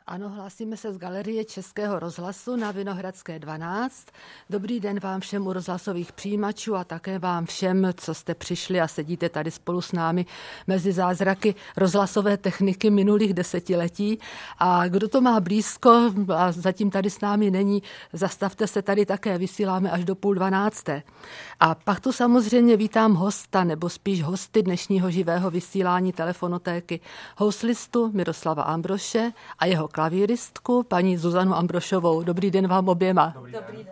Ano, hlásíme se z Galerie Českého rozhlasu na Vinohradské 12. Dobrý den vám všem u rozhlasových přijímačů a také vám všem, co jste přišli a sedíte tady spolu s námi mezi zázraky rozhlasové techniky minulých desetiletí. A kdo to má blízko a zatím tady s námi není, zastavte se, tady také vysíláme až do 11:30. A pak tu samozřejmě vítám hosta, nebo spíš hosty dnešního živého vysílání Telefonotéky, houslistu Miroslava Ambroše a jeho klavíristku, paní Zuzanu Ambrošovou. Dobrý den vám oběma. Dobrý den.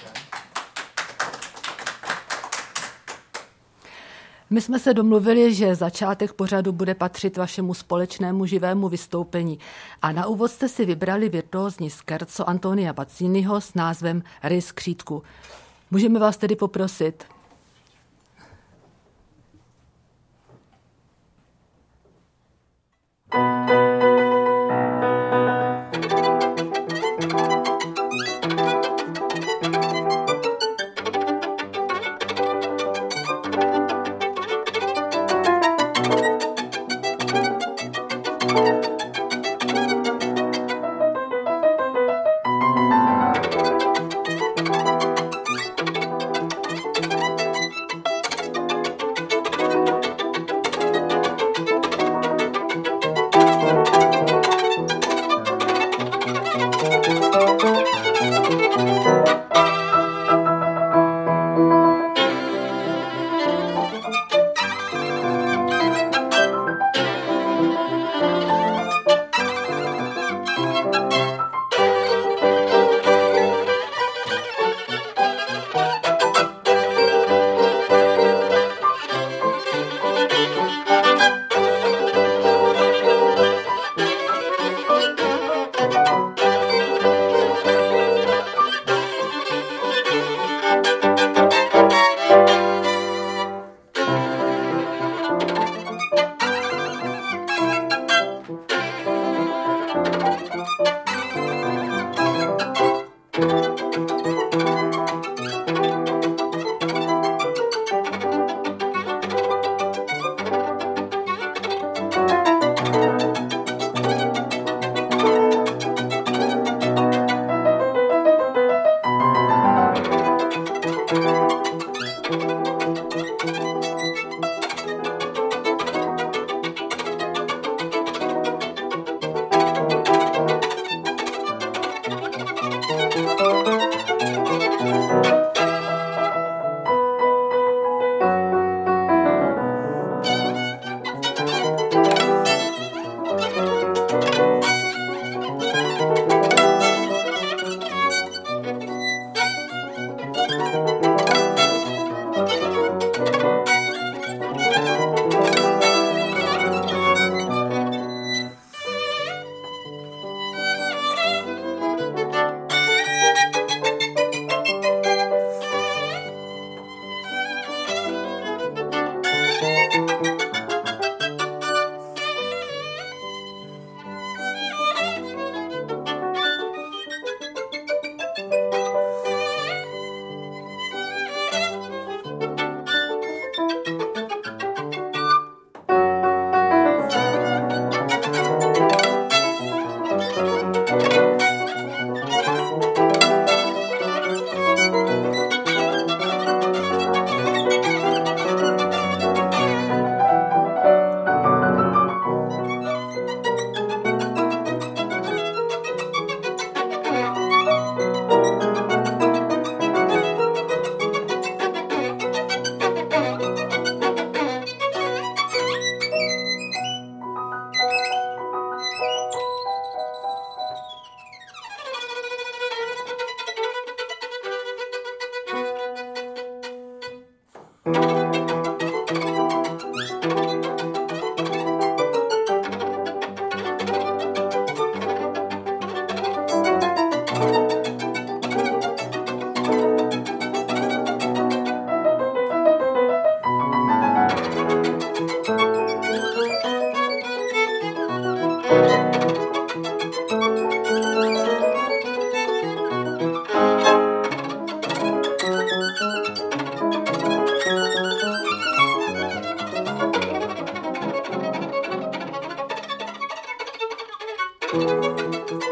My jsme se domluvili, že začátek pořadu bude patřit vašemu společnému živému vystoupení. A na úvod jste si vybrali virtuózní scherzo Antonia Bazziniho s názvem Rys křítku. Můžeme vás tedy poprosit?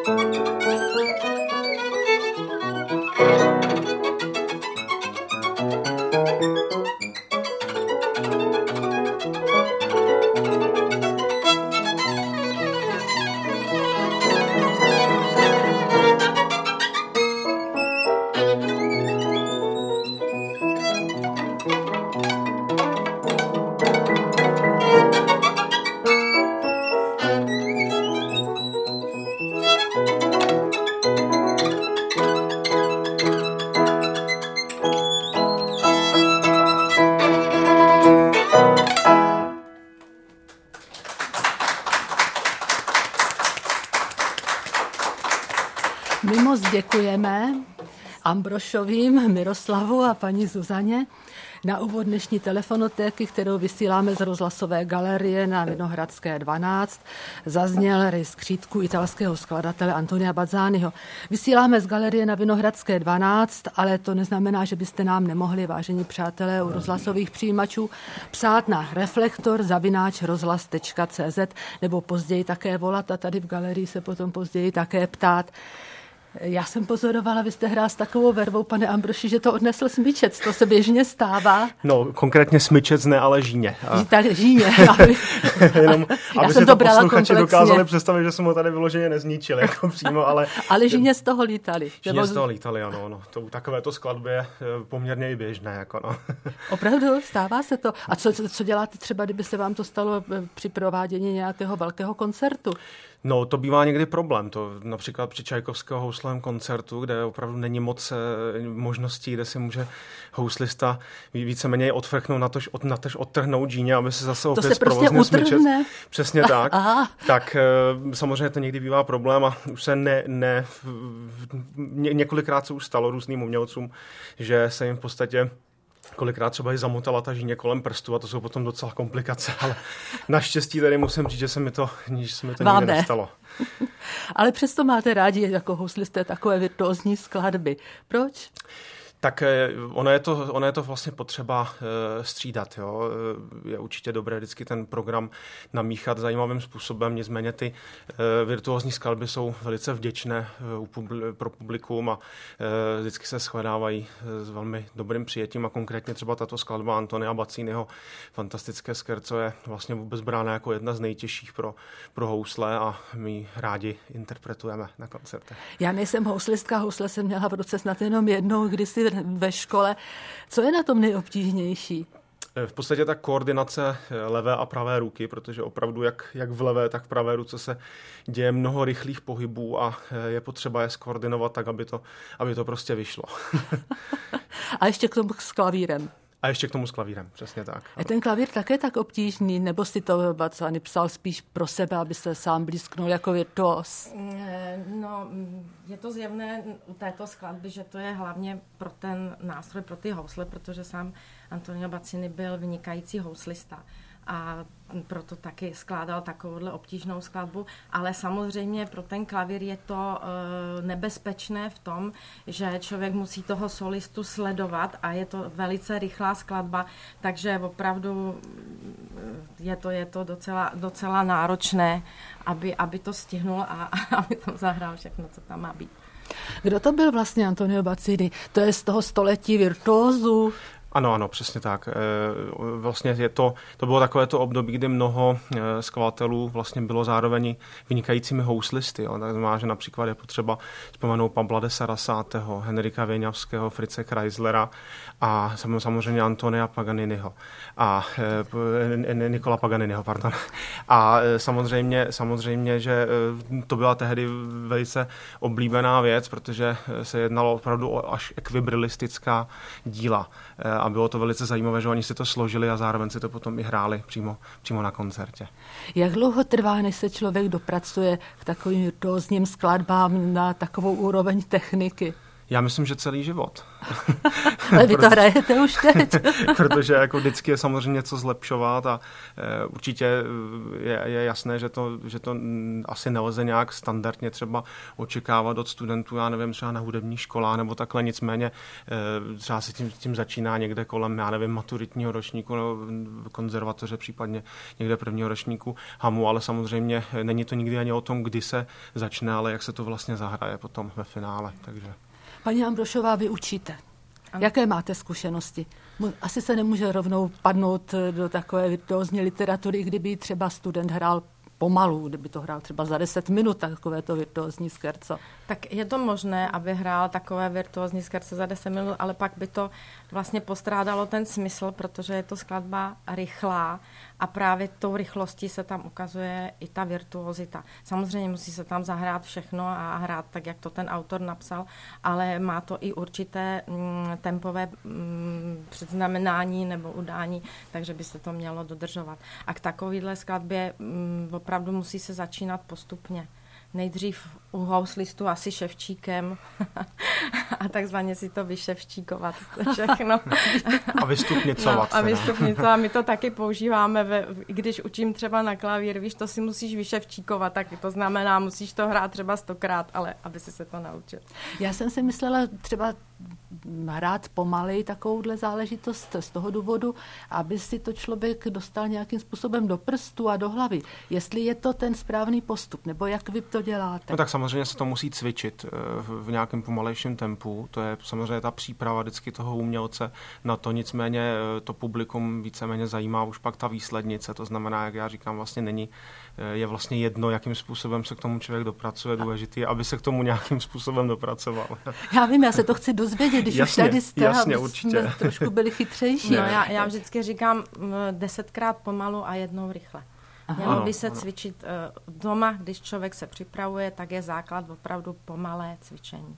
My moc děkujeme Ambrošovým, Miroslavu a paní Zuzaně. Na úvod dnešní telefonotéky, kterou vysíláme z rozhlasové galerie na Vinohradské 12, zazněl rys skřítků italského skladatele Antonia Bazzaniho. Vysíláme z galerie na Vinohradské 12, ale to neznamená, že byste nám nemohli, vážení přátelé, u rozhlasových přijímačů psát na reflektor@rozhlas.cz nebo později také volat a tady v galerii se potom později také ptát. Já jsem pozorovala, vy jste hrál s takovou vervou, pane Ambroši, že to odnesl smyčec, to se běžně stává. No, konkrétně smyčec ne, ale žíně. Tak žíně. Jenom, já aby jsem si to to brala posluchači komplexně. dokázali představit, že jsem ho tady vyloženě nezničil jako přímo, ale... Ale žíně z toho lítali. Žíně z toho lítali, ano. No. To, takovéto skladby je poměrně i běžné. Jako, no. Opravdu, stává se to. A co děláte třeba, kdyby se vám to stalo při provádění nějakého velkého koncertu? No, to bývá někdy problém. To například při Čajkovského houslovém koncertu, kde opravdu není moc možností, kde si může houslista víceméně odfrknout, natož odtrhnout žíně, aby se zase opět zprovoznil smyčec. Přesně tak. Tak samozřejmě to někdy bývá problém a už se několikrát se už stalo různým umělcům, že se jim v podstatě kolikrát třeba i zamotala ta žíně kolem prstu a to jsou potom docela komplikace, ale naštěstí tady musím říct, že se mi to nikdy nestalo. Ale přesto máte rádi jako houslisté takové virtuózní skladby. Proč? Tak ono je to vlastně potřeba střídat. Jo. Je určitě dobré vždycky ten program namíchat zajímavým způsobem, nicméně ty virtuózní skladby jsou velice vděčné pro publikum a vždycky se shledávají s velmi dobrým přijetím a konkrétně třeba tato skladba Antonia Bazziniho Fantastické scherzo je vlastně vůbec brána jako jedna z nejtěžších pro housle a my ji rádi interpretujeme na koncertech. Já nejsem houslistka, housle jsem měla v ruce snad jenom jednou, kdysi ve škole. Co je na tom nejobtížnější? V podstatě ta koordinace levé a pravé ruky, protože opravdu jak v levé, tak v pravé ruce se děje mnoho rychlých pohybů a je potřeba je skoordinovat tak, aby to prostě vyšlo. A ještě k tomu s klavírem. A ještě k tomu s klavírem, přesně tak. Je ten klavír také tak obtížný, nebo si to Bazzani psal spíš pro sebe, aby se sám blízknul jako virtuóz? No, je to zjevné u této skladby, že to je hlavně pro ten nástroj, pro ty housle, protože sám Antonio Bazzini byl vynikající houslista a proto taky skládal takovouhle obtížnou skladbu, ale samozřejmě pro ten klavír je to nebezpečné v tom, že člověk musí toho solistu sledovat a je to velice rychlá skladba, takže opravdu je to docela náročné, aby to stihnul a aby tam zahrál všechno, co tam má být. Kdo to byl vlastně Antonio Bazzini? To je z toho století virtuózů? Ano, přesně tak. Vlastně to bylo takové to období, kdy mnoho skladatelů vlastně bylo zároveň vynikajícími houslisty. Tak znamená, že například je potřeba vzpomenout Pabla de Sarasátého, Henrika Věňavského, Fritze Kreislera a samozřejmě Antonia Paganiniho. A Nikola Paganiniho, pardon. A samozřejmě, že to byla tehdy velice oblíbená věc, protože se jednalo opravdu o až ekvibristická díla. A bylo to velice zajímavé, že oni si to složili a zároveň si to potom i hráli přímo na koncertě. Jak dlouho trvá, než se člověk dopracuje k takovým virtuózním skladbám na takovou úroveň techniky? Já myslím, že celý život. Ale vy to hrajete už teď. Protože jako vždycky je samozřejmě něco zlepšovat a určitě je jasné, že to asi nelze nějak standardně třeba očekávat od studentů, já nevím, třeba na hudební školách nebo takhle, nicméně třeba se tím začíná někde kolem, já nevím, maturitního ročníku nebo konzervatoře, případně někde prvního ročníku hamu, ale samozřejmě není to nikdy ani o tom, kdy se začne, ale jak se to vlastně zahraje potom ve finále, takže... Paní Ambrošová, vy učíte. Jaké máte zkušenosti? Asi se nemůže rovnou padnout do takové virtuózní literatury, kdyby třeba student hrál pomalu, kdyby to hrál třeba za 10 minut, takové to virtuózní scherzo. Tak je to možné, aby hrál takové virtuózní scherzo za 10 minut, ale pak by to vlastně postrádalo ten smysl, protože je to skladba rychlá a právě tou rychlostí se tam ukazuje i ta virtuozita. Samozřejmě musí se tam zahrát všechno a hrát tak, jak to ten autor napsal, ale má to i určité tempové předznamenání nebo udání, takže by se to mělo dodržovat. A k takovéhle skladbě opravdu musí se začínat postupně. Nejdřív u houslistu asi ševčíkem a takzvaně si to vyševčíkovat všechno. A vystupnicovat. No, a vystupnicovat. My to taky používáme, když učím třeba na klavír, víš, to si musíš vyševčíkovat, tak to znamená, musíš to hrát třeba 100krát, ale aby si se to naučil. Já jsem si myslela třeba hrát pomalej takovouhle záležitost z toho důvodu, aby si to člověk dostal nějakým způsobem do prstu a do hlavy. Jestli je to ten správný postup, nebo jak vy to děláte? No tak samozřejmě se to musí cvičit v nějakém pomalejším tempu. To je samozřejmě ta příprava vždycky toho umělce na to, nicméně to publikum víceméně zajímá už pak ta výslednice. To znamená, jak já říkám, vlastně je vlastně jedno, jakým způsobem se k tomu člověk dopracuje. Důležitý, aby se k tomu nějakým způsobem dopracoval. Já vím, já se to chci dozvědět, když jasně, už tady jste, jasně, aby jsme trošku byli chytřejší. No, já vždycky říkám 10krát pomalu a jednou rychle. Mělo by se cvičit doma, když člověk se připravuje, tak je základ opravdu pomalé cvičení.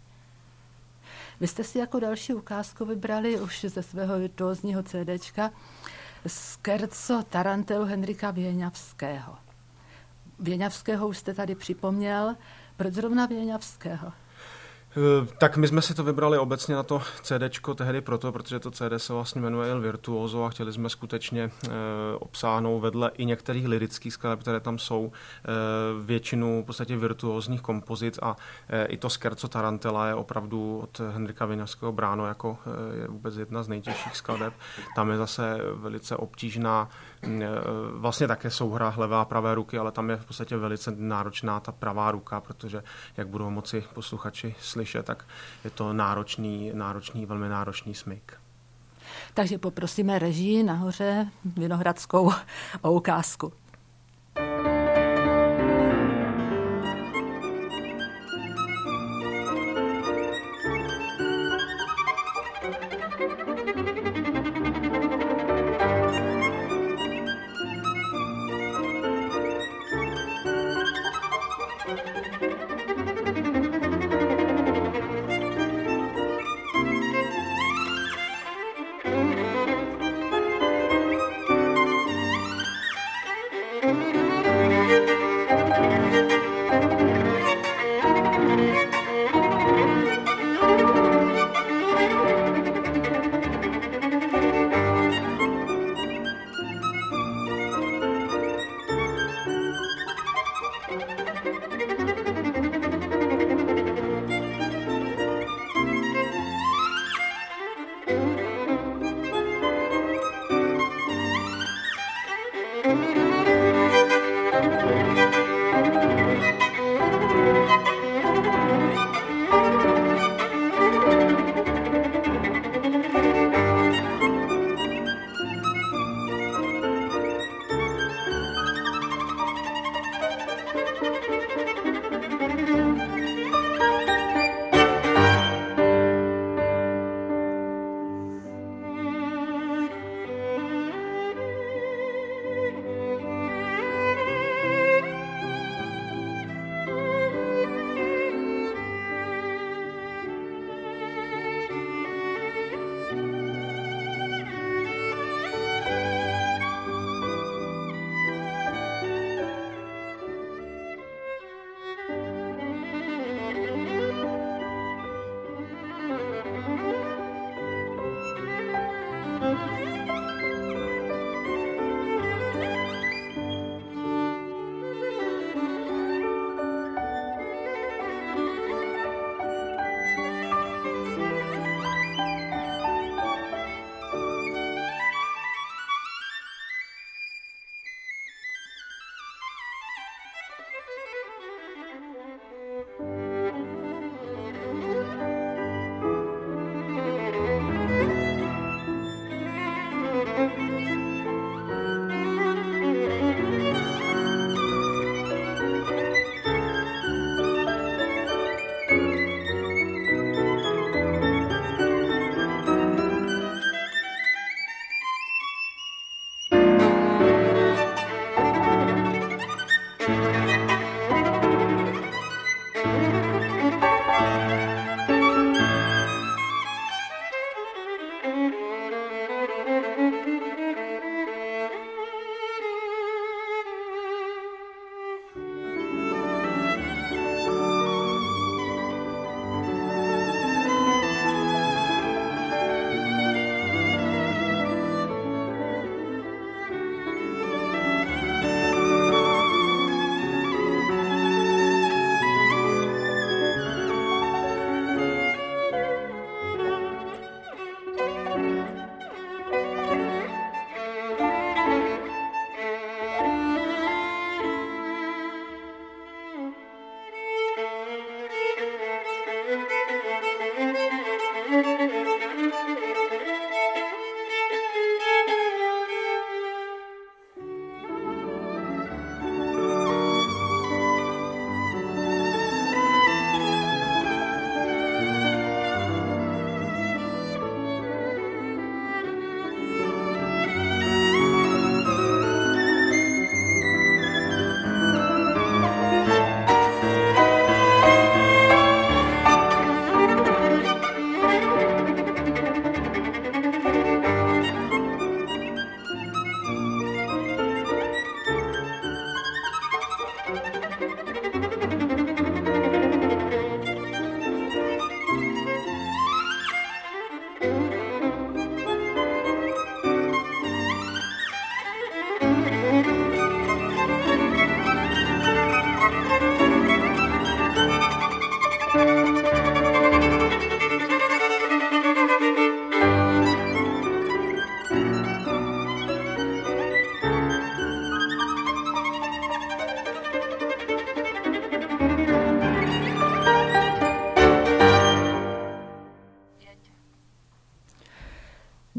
Vy jste si jako další ukázku vybrali už ze svého virtuózního CDčka scherzo Tarantelu Henrika Věňavského. Věňavského už jste tady připomněl. Proč zrovna Věňavského? Tak my jsme si to vybrali obecně na to CDčko tehdy protože to CD se vlastně jmenuje Il Virtuoso a chtěli jsme skutečně obsáhnout vedle i některých lyrických skladeb, které tam jsou, většinu v podstatě virtuózních kompozic a i to scherzo Tarantela je opravdu od Henrika Věňavského bráno jako je vůbec jedna z nejtěžších skladeb. Tam je zase velice obtížná, vlastně také souhra levé a pravé ruky, ale tam je v podstatě velice náročná ta pravá ruka, protože jak budou moci posluchači slyšet, tak je to velmi náročný smyk. Takže poprosíme režii nahoře Vinohradskou o ukázku.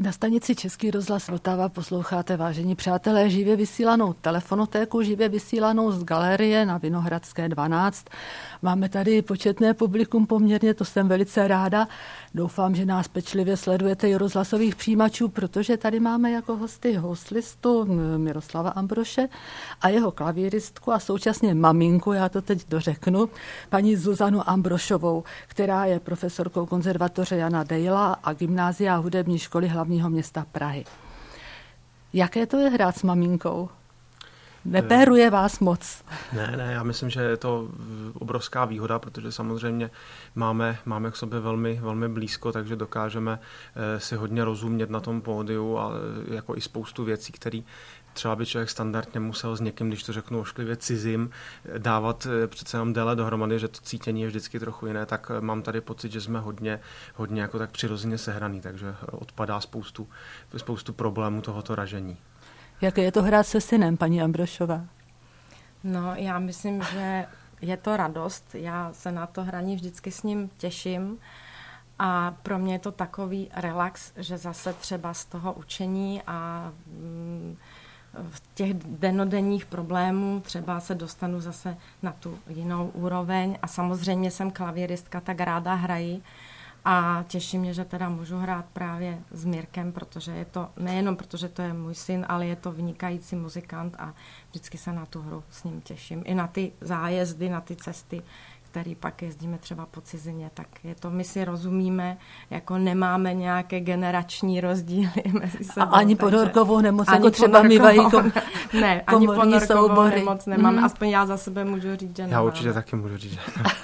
Na stanici Český rozhlas Vltava posloucháte, vážení přátelé, živě vysílanou telefonotéku, živě vysílanou z galerie na Vinohradské 12. Máme tady početné publikum poměrně, to jsem velice ráda. Doufám, že nás pečlivě sledujete i rozhlasových přijímačů, protože tady máme jako hosty houslistu Miroslava Ambroše a jeho klavíristku a současně maminku, já to teď dořeknu, paní Zuzanu Ambrošovou, která je profesorkou konzervatoře Jana Dejla a gymnázia hudební školy hlavního města Prahy. Jaké to je hrát s maminkou? Nepéruje vás moc? Ne, já myslím, že je to obrovská výhoda, protože samozřejmě máme k sobě velmi, velmi blízko, takže dokážeme si hodně rozumět na tom pódiu a jako i spoustu věcí, které třeba by člověk standardně musel s někým, když to řeknu ošklivě cizím, dávat přece jenom déle dohromady, že to cítění je vždycky trochu jiné, tak mám tady pocit, že jsme hodně jako tak přirozeně sehraný, takže odpadá spoustu problémů tohoto ražení. Jaké je to hrát se synem, paní Ambrošová? No, já myslím, že je to radost. Já se na to hraní vždycky s ním těším a pro mě je to takový relax, že zase třeba z toho učení a v těch dennodenních problémů třeba se dostanu zase na tu jinou úroveň a samozřejmě jsem klavíristka, tak ráda hraji. A těší mě, že teda můžu hrát právě s Mirkem, protože je to, nejenom protože to je můj syn, ale je to vynikající muzikant a vždycky se na tu hru s ním těším. I na ty zájezdy, na ty cesty, které pak jezdíme třeba po cizině, tak je to, my si rozumíme, jako nemáme nějaké generační rozdíly mezi sebou. A ani ponorkovou nemoc, jako třeba mývají ne, ani ponorkovou nemoc nemáme, aspoň já za sebe můžu říct, že nemáme. Já určitě taky můžu říct, že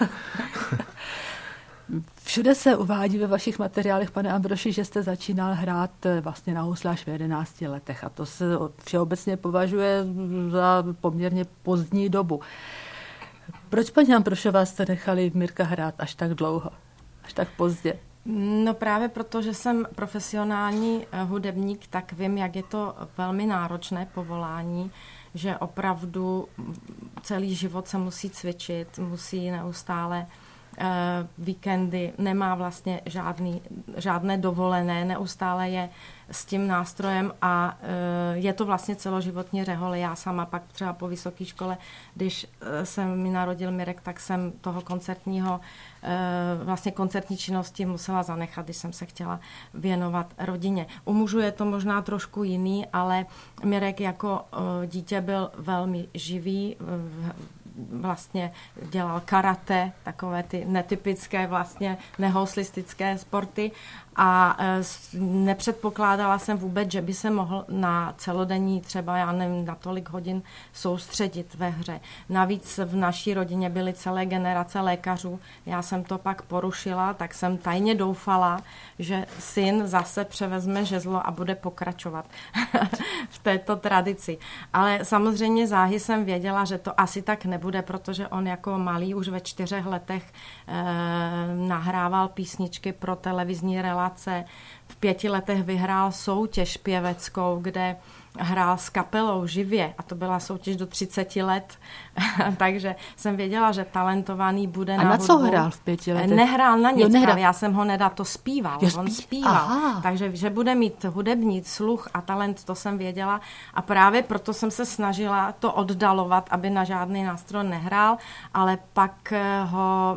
Všude se uvádí ve vašich materiálech, pane Ambroši, že jste začínal hrát vlastně na housle až v 11 letech a to se všeobecně považuje za poměrně pozdní dobu. Proč, paní Ambrošová, jste nechali Mirka hrát až tak dlouho, až tak pozdě? No právě proto, že jsem profesionální hudebník, tak vím, jak je to velmi náročné povolání, že opravdu celý život se musí cvičit, musí neustále víkendy, nemá vlastně žádné dovolené, neustále je s tím nástrojem a je to vlastně celoživotní řehole. Já sama pak třeba po vysoké škole, když se mi narodil Mirek, tak jsem toho vlastně koncertní činnosti musela zanechat, když jsem se chtěla věnovat rodině. U mužů je to možná trošku jiný, ale Mirek jako dítě byl velmi živý, vlastně dělal karate, takové ty netypické vlastně nehouslistické sporty a nepředpokládala jsem vůbec, že by se mohl na celodenní třeba, já nevím, na tolik hodin soustředit ve hře. Navíc v naší rodině byly celé generace lékařů. Já jsem to pak porušila, tak jsem tajně doufala, že syn zase převezme žezlo a bude pokračovat v této tradici. Ale samozřejmě záhy jsem věděla, že to asi tak nebude, protože on jako malý už ve 4 letech nahrával písničky pro televizní relace. V 5 letech vyhrál soutěž pěveckou, kde hrál s kapelou živě a to byla soutěž do 30 let, takže jsem věděla, že talentovaný bude na hudbu. A na co hrál v 5 letech? Nehrál na nic, ale já jsem ho nedal, to zpíval. On zpíval, aha. Takže že bude mít hudební sluch a talent, to jsem věděla a právě proto jsem se snažila to oddalovat, aby na žádný nástroj nehrál, ale pak ho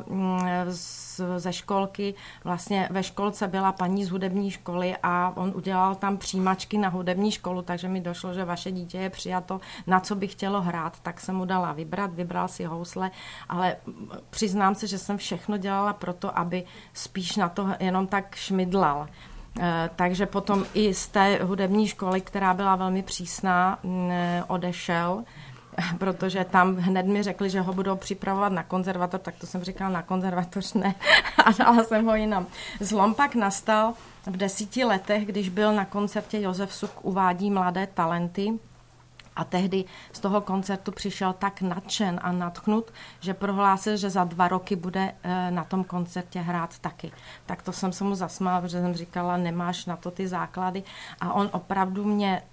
ze školky, vlastně ve školce byla paní z hudební školy a on udělal tam přijímačky na hudební školu, takže mi došlo, že vaše dítě je přijato, na co by chtělo hrát, tak jsem mu dala vybral si housle, ale přiznám se, že jsem všechno dělala proto, aby spíš na to jenom tak šmydlal. Takže potom i z té hudební školy, která byla velmi přísná, odešel, protože tam hned mi řekli, že ho budou připravovat na konzervatoř, tak to jsem říkala na konzervatoř ne a dala jsem ho jinam. Zlom pak nastal v 10 letech, když byl na koncertě Josef Suk uvádí mladé talenty a tehdy z toho koncertu přišel tak nadšen a nadchnut, že prohlásil, že za 2 roky bude na tom koncertě hrát taky. Tak to jsem se mu zasmála, protože jsem říkala, nemáš na to ty základy a on opravdu mě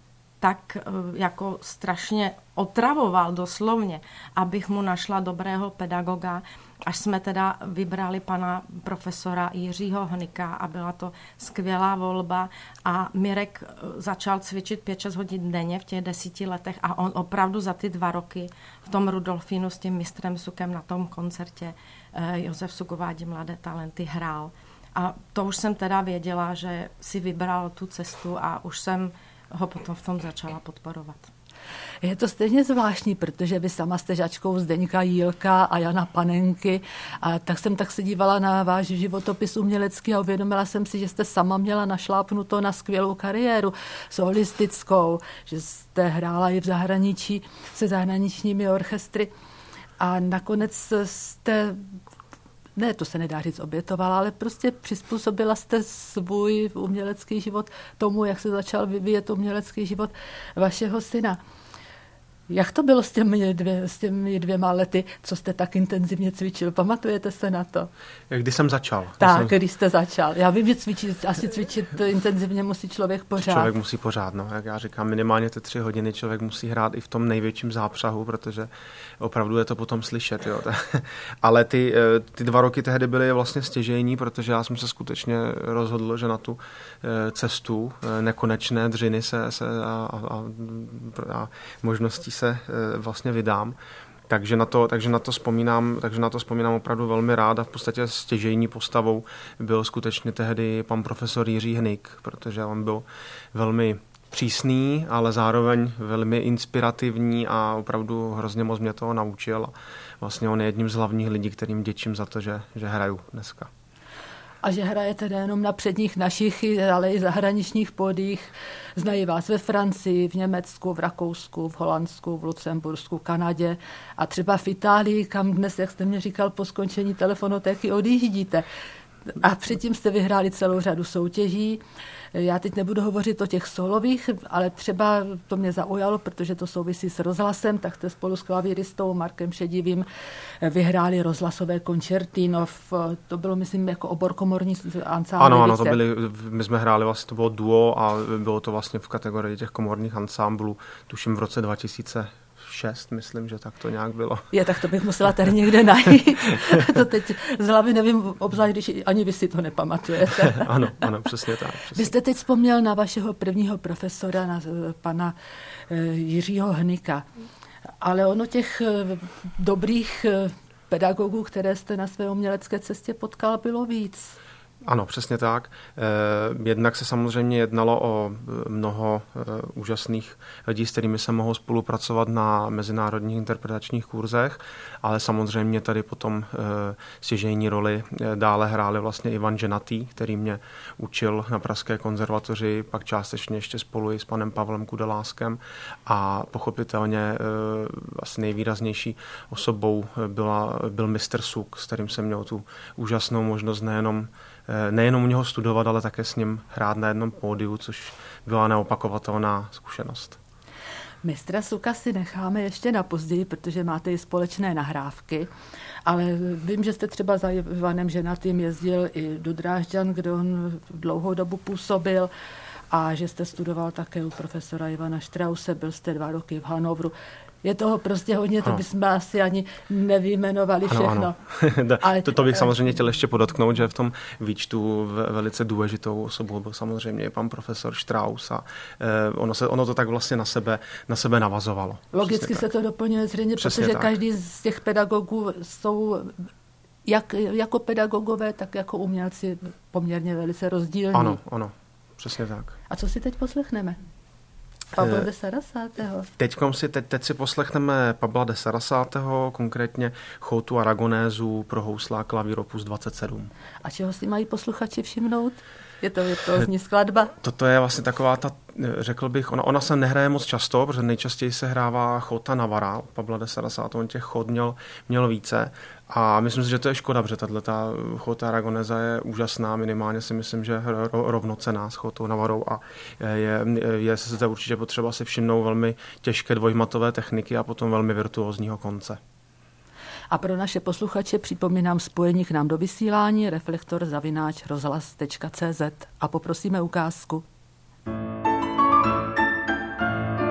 tak jako strašně otravoval doslovně, abych mu našla dobrého pedagoga, až jsme teda vybrali pana profesora Jiřího Hnyka a byla to skvělá volba a Mirek začal cvičit 5-6 hodin denně v těch 10 letech a on opravdu za ty 2 roky v tom Rudolfínu s tím mistrem Sukem na tom koncertě Josef Suk uvádí mladé talenty hrál. A to už jsem teda věděla, že si vybral tu cestu a už jsem ho potom v tom začala podporovat. Je to stejně zvláštní, protože vy sama jste žačkou Zdeňka Jílka a Jana Panenky a tak jsem se dívala na váš životopis umělecký a uvědomila jsem si, že jste sama měla našlápnuto na skvělou kariéru solistickou, že jste hrála i v zahraničí se zahraničními orchestry a nakonec jste ne, to se nedá říct obětovala, ale prostě přizpůsobila jste svůj umělecký život tomu, jak se začal vyvíjet umělecký život vašeho syna. Jak to bylo s těmi 2 lety, co jste tak intenzivně cvičil? Pamatujete se na to? Kdy jsem začal? Když jste začal. Já vím, že cvičit intenzivně musí člověk pořád. Člověk musí pořád, no. Jak já říkám, minimálně ty 3 hodiny člověk musí hrát i v tom největším zápřahu, protože opravdu je to potom slyšet. Jo. Ale ty 2 roky tehdy byly vlastně stěžejní, protože já jsem se skutečně rozhodl, že na tu cestu nekonečné dřiny a možností se vlastně vydám. Takže na to vzpomínám opravdu velmi rád a v podstatě stěžejní postavou byl skutečně tehdy pan profesor Jiří Hnyk, protože on byl velmi přísný, ale zároveň velmi inspirativní a opravdu hrozně moc mě toho naučil. A vlastně on je jedním z hlavních lidí, kterým děčím za to, že hraju dneska. A že hrajete nejenom na předních našich, ale i zahraničních pódiích. Znají vás ve Francii, v Německu, v Rakousku, v Holandsku, v Lucembursku, Kanadě a třeba v Itálii, kam dnes, jak jste mě říkal, po skončení telefonotéky odjíždíte. A předtím jste vyhráli celou řadu soutěží. Já teď nebudu hovořit o těch solových, ale třeba to mě zaujalo, protože to souvisí s rozhlasem, tak jste spolu s klavíristou Markem Šedivým vyhráli rozhlasové koncertino. To bylo, myslím, jako obor komorní ansámbly. Ano, my jsme hráli vlastně, to bylo duo a bylo to vlastně v kategorii těch komorních ansámblů, tuším v roce 2006, myslím, že tak to nějak bylo. Tak to bych musela tady někde najít. To teď z hlavy nevím, obzvlášť, když ani vy si to nepamatujete. Ano, přesně tak. Vy jste teď vzpomněl na vašeho prvního profesora, na pana Jiřího Hnyka. Ale ono těch dobrých pedagogů, které jste na své umělecké cestě potkal, bylo víc. Ano, přesně tak. Jednak se samozřejmě jednalo o mnoho úžasných lidí, s kterými se mohou spolupracovat na mezinárodních interpretačních kurzech, ale samozřejmě tady potom stěžejní roli dále hráli vlastně Ivan Ženatý, který mě učil na Pražské konzervatoři, pak částečně ještě spolu i s panem Pavlem Kudeláskem a pochopitelně asi nejvýraznější osobou byl mistr Suk, s kterým jsem měl tu úžasnou možnost nejenom u něho studovat, ale také s ním hrát na jednom pódiu, což byla neopakovatelná zkušenost. Mistra Suka si necháme ještě na později, protože máte i společné nahrávky, ale vím, že jste třeba za Ivanem Ženatým jezdil i do Drážďan, kde on dlouhou dobu působil a že jste studoval také u profesora Ivana Strause, byl jste 2 roky v Hanovru. Je toho prostě hodně, to bychom asi ani nevyjmenovali všechno. Ano. Ale to bych samozřejmě chtěl ještě podotknout, že v tom výčtu velice důležitou osobou byl samozřejmě pan profesor Strauss a ono to tak vlastně na sebe navazovalo. Logicky se to doplňuje zřejmě, protože tak. Každý z těch pedagogů jsou jak jako pedagogové, tak jako umělci poměrně velice rozdílní. Ano, přesně tak. A co si teď poslechneme? Pavla de Sarasátého. Teď si poslechneme Pavla de Sarasátého, konkrétně Chótu Aragonézu pro housle a klavír opus 27. A čeho si mají posluchači všimnout? Je to virtuózní skladba? Toto je vlastně taková řekl bych, ona se nehraje moc často, protože nejčastěji se hrává Chóta Navara, Pavla de Sarasátého, on těch chót měl více. A myslím si, že to je škoda, protože tato Chóta Aragonesa je úžasná, minimálně si myslím, že rovnocenná s Chótou Navarou a je zde určitě potřeba si všimnout velmi těžké dvojmatové techniky a potom velmi virtuózního konce. A pro naše posluchače připomínám spojení k nám do vysílání reflektor@rozhlas.cz a poprosíme ukázku.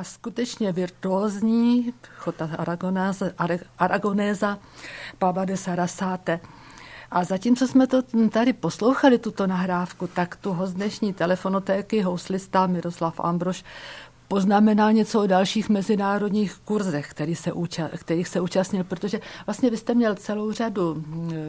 byla skutečně virtuózní, Chota Aragonéza, Pabla de Sarasate. A zatímco jsme to tady poslouchali, tuto nahrávku, tak tu host dnešní telefonotéky, houslista Miroslav Ambrož, poznamenal něco o dalších mezinárodních kurzech, kterých se účastnil, protože vlastně vy jste měl celou řadu,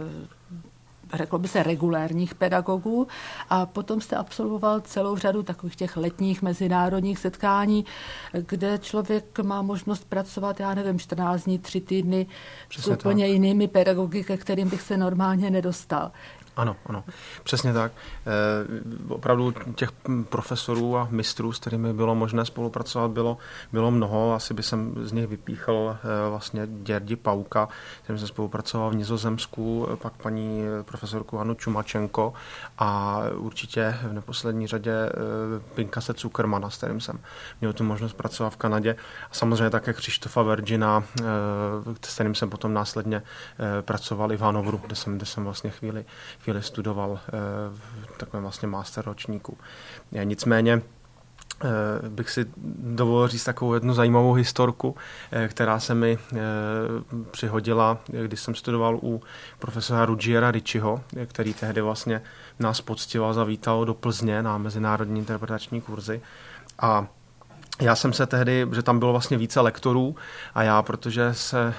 řeklo by se, regulérních pedagogů a potom jste absolvoval celou řadu takových těch letních mezinárodních setkání, kde člověk má možnost pracovat, 14 dní, 3 týdny s úplně jinými pedagogy, ke kterým bych se normálně nedostal. Ano, přesně tak. Opravdu těch profesorů a mistrů, s kterými bylo možné spolupracovat, bylo mnoho. Asi by jsem z nich vypíchl vlastně Děrdi Pauka, kterým jsem spolupracoval v Nizozemsku, pak paní profesorku Hanu Čumačenko a určitě v neposlední řadě Pinkase Zuckermana, s kterým jsem měl tu možnost pracovat v Kanadě. A samozřejmě také Krištofa Virgina, s kterým jsem potom následně pracoval i v Hanovru, kde jsem vlastně chvíli studoval v takovém vlastně master ročníku. Nicméně bych si dovolil říct takovou jednu zajímavou historku, která se mi přihodila, když jsem studoval u profesora Ruggiera Ricciho, který tehdy vlastně nás poctil a zavítal do Plzně na mezinárodní interpretační kurzy. A já jsem se tehdy, že tam bylo vlastně více lektorů a já, protože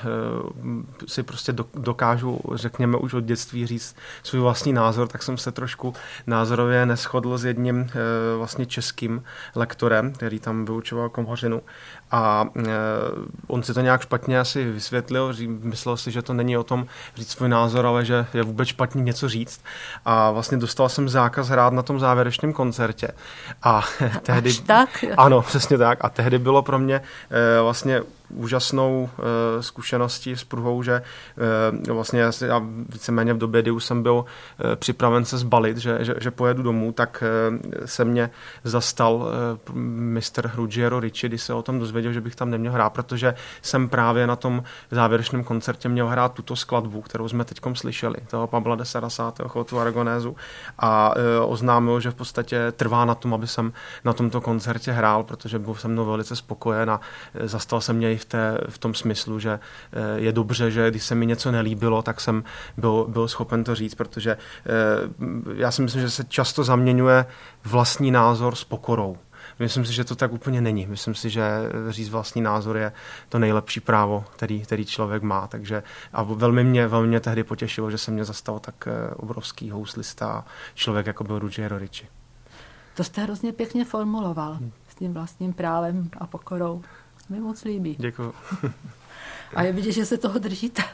si prostě dokážu, řekněme, už od dětství říct svůj vlastní názor, tak jsem se trošku názorově neshodl s jedním vlastně českým lektorem, který tam vyučoval komhořinu. A on si to nějak špatně asi vysvětlil, myslel si, že to není o tom říct svůj názor, ale že je vůbec špatně něco říct. A vlastně dostal jsem zákaz hrát na tom závěrečném koncertě. A tehdy... Až tak? Ano, přesně tak. A tehdy bylo pro mě vlastně úžasnou zkušeností s pruhou, že vlastně já víceméně v době, kdy už jsem byl připraven se zbalit, že pojedu domů, tak se mě zastal mistr Ruggiero Ricci, když se o tom dozvěděl, že bych tam neměl hrát, protože jsem právě na tom závěrečném koncertě měl hrát tuto skladbu, kterou jsme teďkom slyšeli, toho Pabla de Sarasate, Chotu Aragonézu, a oznámil, že v podstatě trvá na tom, aby jsem na tomto koncertě hrál, protože byl se mnou velice spokojen a zastal se mě i v tom smyslu, že je dobře, že když se mi něco nelíbilo, tak jsem byl schopen to říct, protože já si myslím, že se často zaměňuje vlastní názor s pokorou. Myslím si, že to tak úplně není. Myslím si, že říct vlastní názor je to nejlepší právo, který člověk má. Takže a velmi mě tehdy potěšilo, že se mě zastal tak obrovský houslista člověk, jako byl Ruggiero Ricci. To jste hrozně pěkně formuloval s tím vlastním právem a pokorou. Mi moc líbí. Děkuji. A je vidět, že se toho držíte.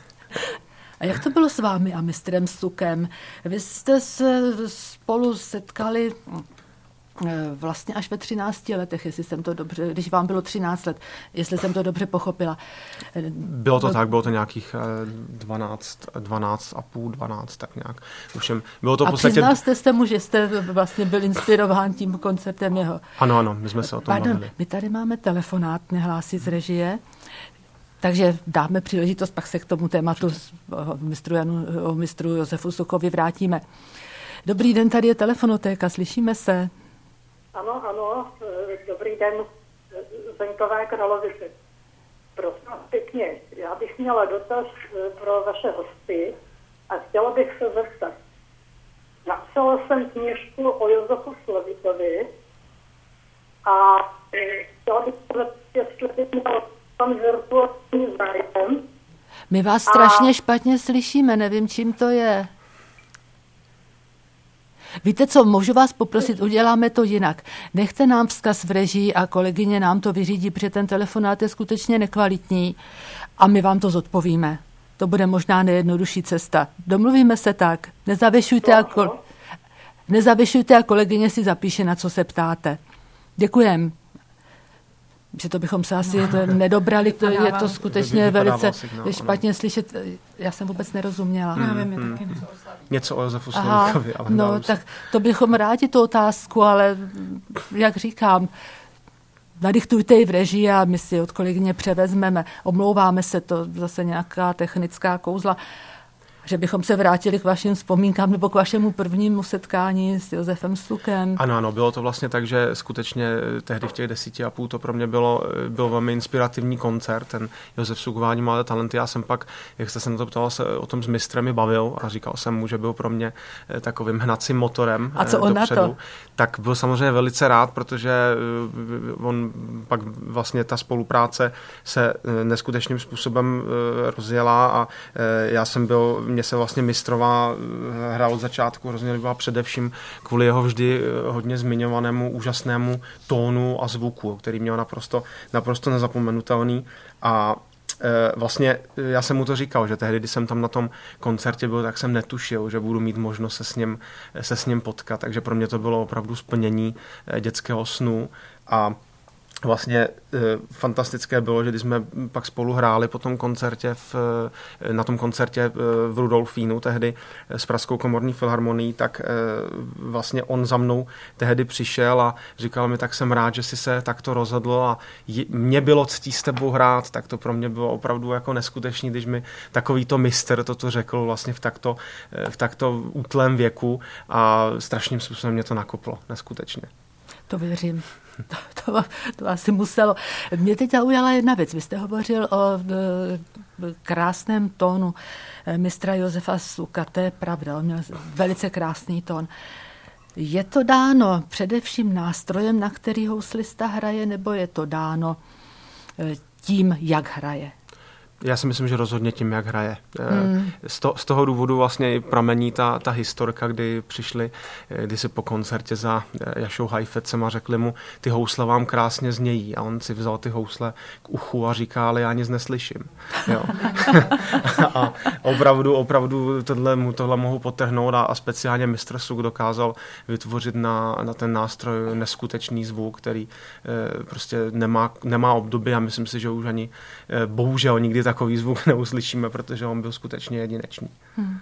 A jak to bylo s vámi a mistrem Sukem? Vy jste se spolu setkali vlastně až ve 13 letech, jestli jsem to dobře, když vám bylo 13 let, jestli jsem to dobře pochopila. Bylo to tak, bylo to nějakých 12 tak nějak. Bylo to a přiznal jste se mu, že jste vlastně byl inspirován tím koncertem jeho. Ano, my jsme se o tom bavili. My tady máme telefonát, nehlásí z režie, takže dáme příležitost, pak se k tomu tématu o mistru Josefu Sukovi vrátíme. Dobrý den, tady je telefonotéka, slyšíme se? Ano, dobrý den, Zeňkové Kralovice. Prosím pěkně, já bych měla dotaz pro vaše hosty a chtěla bych se zeptat. Napsala jsem knížku o Josefu Slavitovi a chtěla bych se zeptat, jestli bych měla tam virtuální zájem. My vás strašně špatně slyšíme, nevím, čím to je. Víte co, můžu vás poprosit, uděláme to jinak. Nechte nám vzkaz v režii a kolegyně nám to vyřídí, protože ten telefonát je skutečně nekvalitní a my vám to zodpovíme. To bude možná nejjednodušší cesta. Domluvíme se tak. Nezavěšujte a kolegyně si zapíše, na co se ptáte. Děkujem. Že to bychom se asi nedobrali, je to skutečně velice špatně slyšet. Já jsem vůbec nerozuměla. Něco o Josefu Slavíkovi. No, tak to bychom rádi tu otázku, ale jak říkám, nadichtujte ji v režii a my si od kolegyně převezmeme. Omlouváme se, to zase nějaká technická kouzla. že bychom se vrátili k vašim vzpomínkám nebo k vašemu prvnímu setkání s Josefem Slukem. Ano, bylo to vlastně tak, že skutečně tehdy v těch 10,5 to pro mě byl velmi inspirativní koncert, ten Josef Suk uvádí mladé talenty. Já jsem pak, jak jste se na to ptal, se o tom s mistrem i bavil a říkal jsem mu, že byl pro mě takovým hnacím motorem. A co on dopředu. Na to? Tak byl samozřejmě velice rád, protože on pak vlastně ta spolupráce se neskutečným způsobem rozjela a mě se vlastně mistrová hra od začátku hrozně líbila především kvůli jeho vždy hodně zmiňovanému úžasnému tónu a zvuku, který měl naprosto nezapomenutelný a vlastně já jsem mu to říkal, že tehdy, když jsem tam na tom koncertě byl, tak jsem netušil, že budu mít možnost se s ním potkat, takže pro mě to bylo opravdu splnění dětského snu a vlastně fantastické bylo, že když jsme pak spolu hráli po tom koncertě na tom koncertě v Rudolfínu tehdy s Pražskou komorní filharmonií, tak vlastně on za mnou tehdy přišel a říkal mi, tak jsem rád, že jsi se takto rozhodl a mě bylo ctí s tebou hrát, tak to pro mě bylo opravdu jako neskutečný, když mi takovýto mistr toto řekl vlastně v takto útlém věku a strašným způsobem mě to nakoplo, neskutečně. To věřím. To asi muselo. Mě teď zaujala jedna věc. Vy jste hovořil o krásném tónu mistra Josefa Suka. To je pravda, on měl velice krásný tón. Je to dáno především nástrojem, na který houslista hraje, nebo je to dáno tím, jak hraje? Já si myslím, že rozhodně tím, jak hraje. Z toho důvodu vlastně i pramení ta historka, kdy přišli kdysi po koncertě za Jašou Hajfecem a řekli mu, ty housle vám krásně znějí. A on si vzal ty housle k uchu a říká, ale já nic neslyším. Jo. A opravdu tohle mohu podtrhnout a speciálně mistr Suk dokázal vytvořit na ten nástroj neskutečný zvuk, který prostě nemá obdoby a myslím si, že už ani bohužel nikdy takový zvuk neuslyšíme, protože on byl skutečně jedinečný.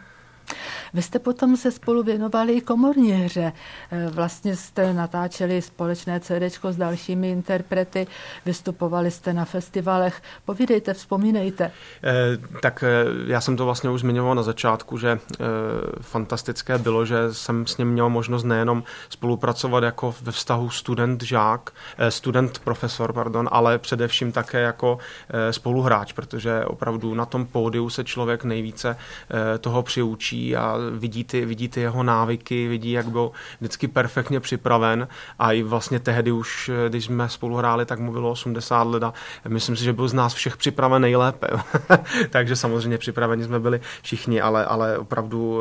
Vy jste potom se spolu věnovali i komorní hře. Vlastně jste natáčeli společné CDčko s dalšími interprety, vystupovali jste na festivalech. Povídejte, vzpomínejte. Tak já jsem to vlastně už zmiňoval na začátku, že fantastické bylo, že jsem s ním měl možnost nejenom spolupracovat jako ve vztahu student-profesor, ale především také jako spoluhráč, protože opravdu na tom pódiu se člověk nejvíce toho přiučí a vidí ty jeho návyky, vidí, jak byl vždycky perfektně připraven a i vlastně tehdy už, když jsme spolu hráli, tak mu bylo 80 let a myslím si, že byl z nás všech připraven nejlépe. Takže samozřejmě připraveni jsme byli všichni, ale opravdu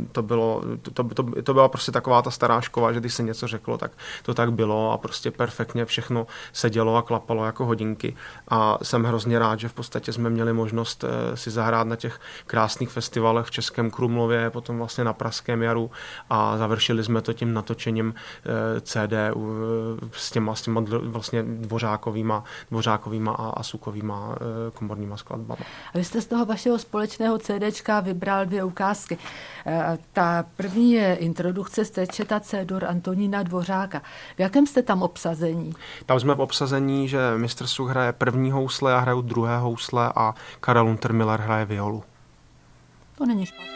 to byla prostě taková ta stará škola, že když se něco řeklo, tak to tak bylo a prostě perfektně všechno sedělo a klapalo jako hodinky a jsem hrozně rád, že v podstatě jsme měli možnost si zahrát na těch krásných festivalech v Českém Krumlově, potom vlastně na Pražském jaru a završili jsme to tím natočením CD s těma vlastně dvořákovýma a Sukovýma komorníma skladbama. A vy jste z toho vašeho společného CDčka vybral 2 ukázky. Ta první je introdukce z Tečeta C-dur Antonína Dvořáka. V jakém jste tam obsazení? Tam jsme v obsazení, že mistr Suk hraje první housle, já hraju druhé housle a Karel Untermiller hraje violu. To není špatné.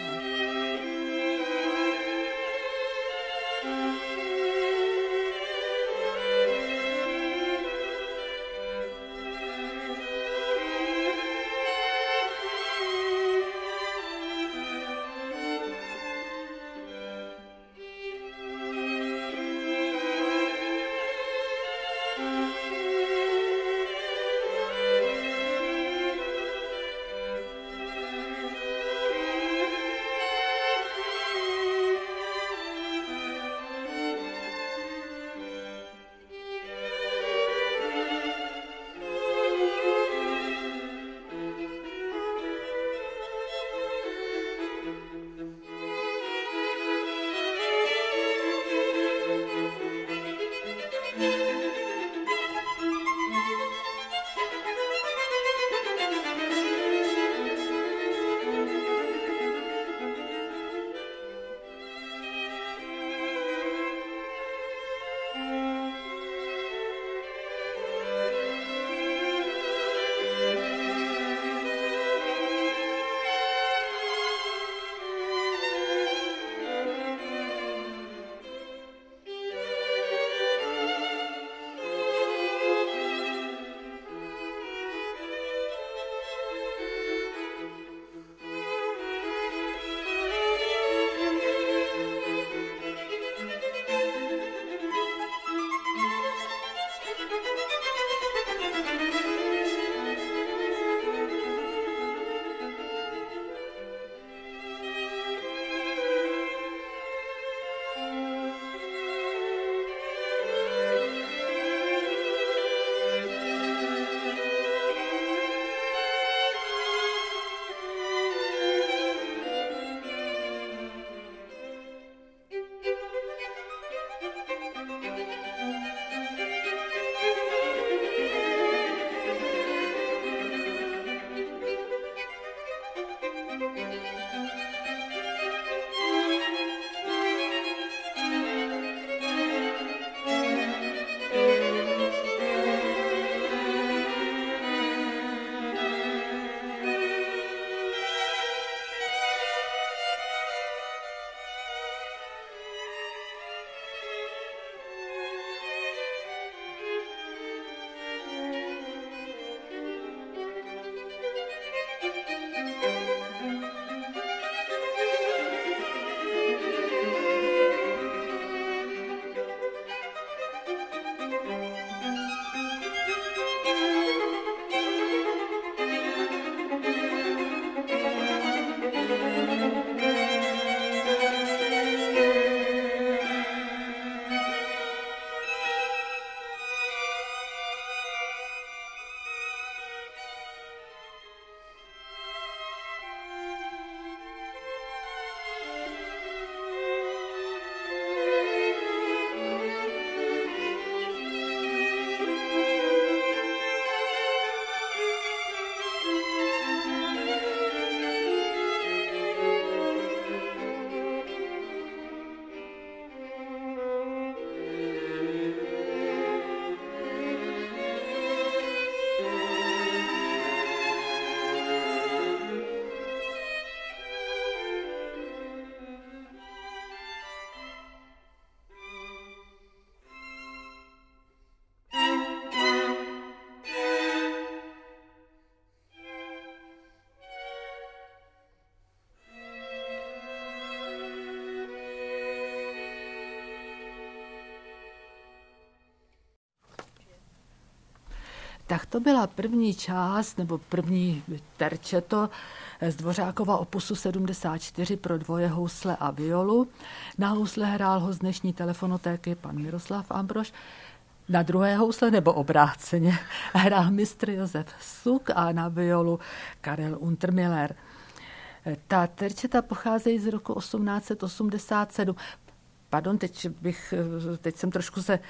Tak to byla první část, nebo první terčeto z Dvořákova opusu 74 pro dvoje housle a violu. Na housle hrál ho z dnešní telefonotéky pan Miroslav Ambrož. Na druhé housle nebo obráceně hrál mistr Josef Suk a na violu Karel Untermiller. Ta terčeta pocházejí z roku 1887. Pardon, teď jsem trošku se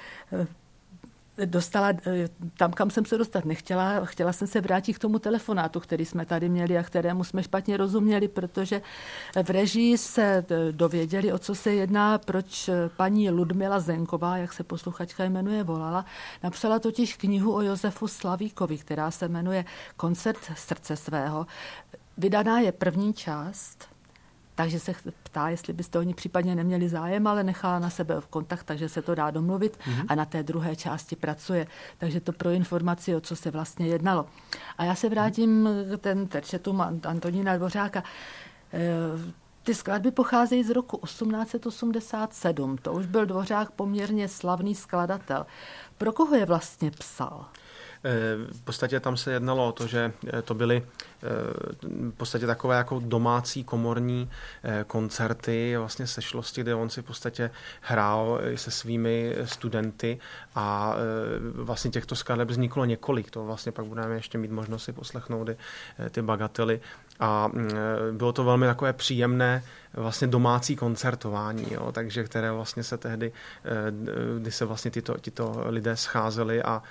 dostala tam, kam jsem se dostat nechtěla. Chtěla jsem se vrátit k tomu telefonátu, který jsme tady měli a kterému jsme špatně rozuměli, protože v režii se dověděli, o co se jedná, proč paní Ludmila Zenková, jak se posluchačka jmenuje, volala. Napsala totiž knihu o Josefu Slavíkovi, která se jmenuje Koncert srdce svého. Vydaná je první část, takže se ptá, jestli byste oni případně neměli zájem, ale nechala na sebe v kontakt, takže se to dá domluvit a na té druhé části pracuje. Takže to pro informaci, o co se vlastně jednalo. A já se vrátím k ten terčetům Antonína Dvořáka. Ty skladby pocházejí z roku 1887. To už byl Dvořák poměrně slavný skladatel. Pro koho je vlastně psal? V podstatě tam se jednalo o to, že to byly v podstatě takové jako domácí komorní koncerty, vlastně sešlosti, kde on si v podstatě hrál se svými studenty a vlastně těchto skladeb vzniklo několik. To vlastně pak budeme ještě mít možnost si poslechnout ty bagately. A bylo to velmi takové příjemné vlastně domácí koncertování, jo, takže které vlastně se tehdy, kdy se vlastně tyto lidé scházeli a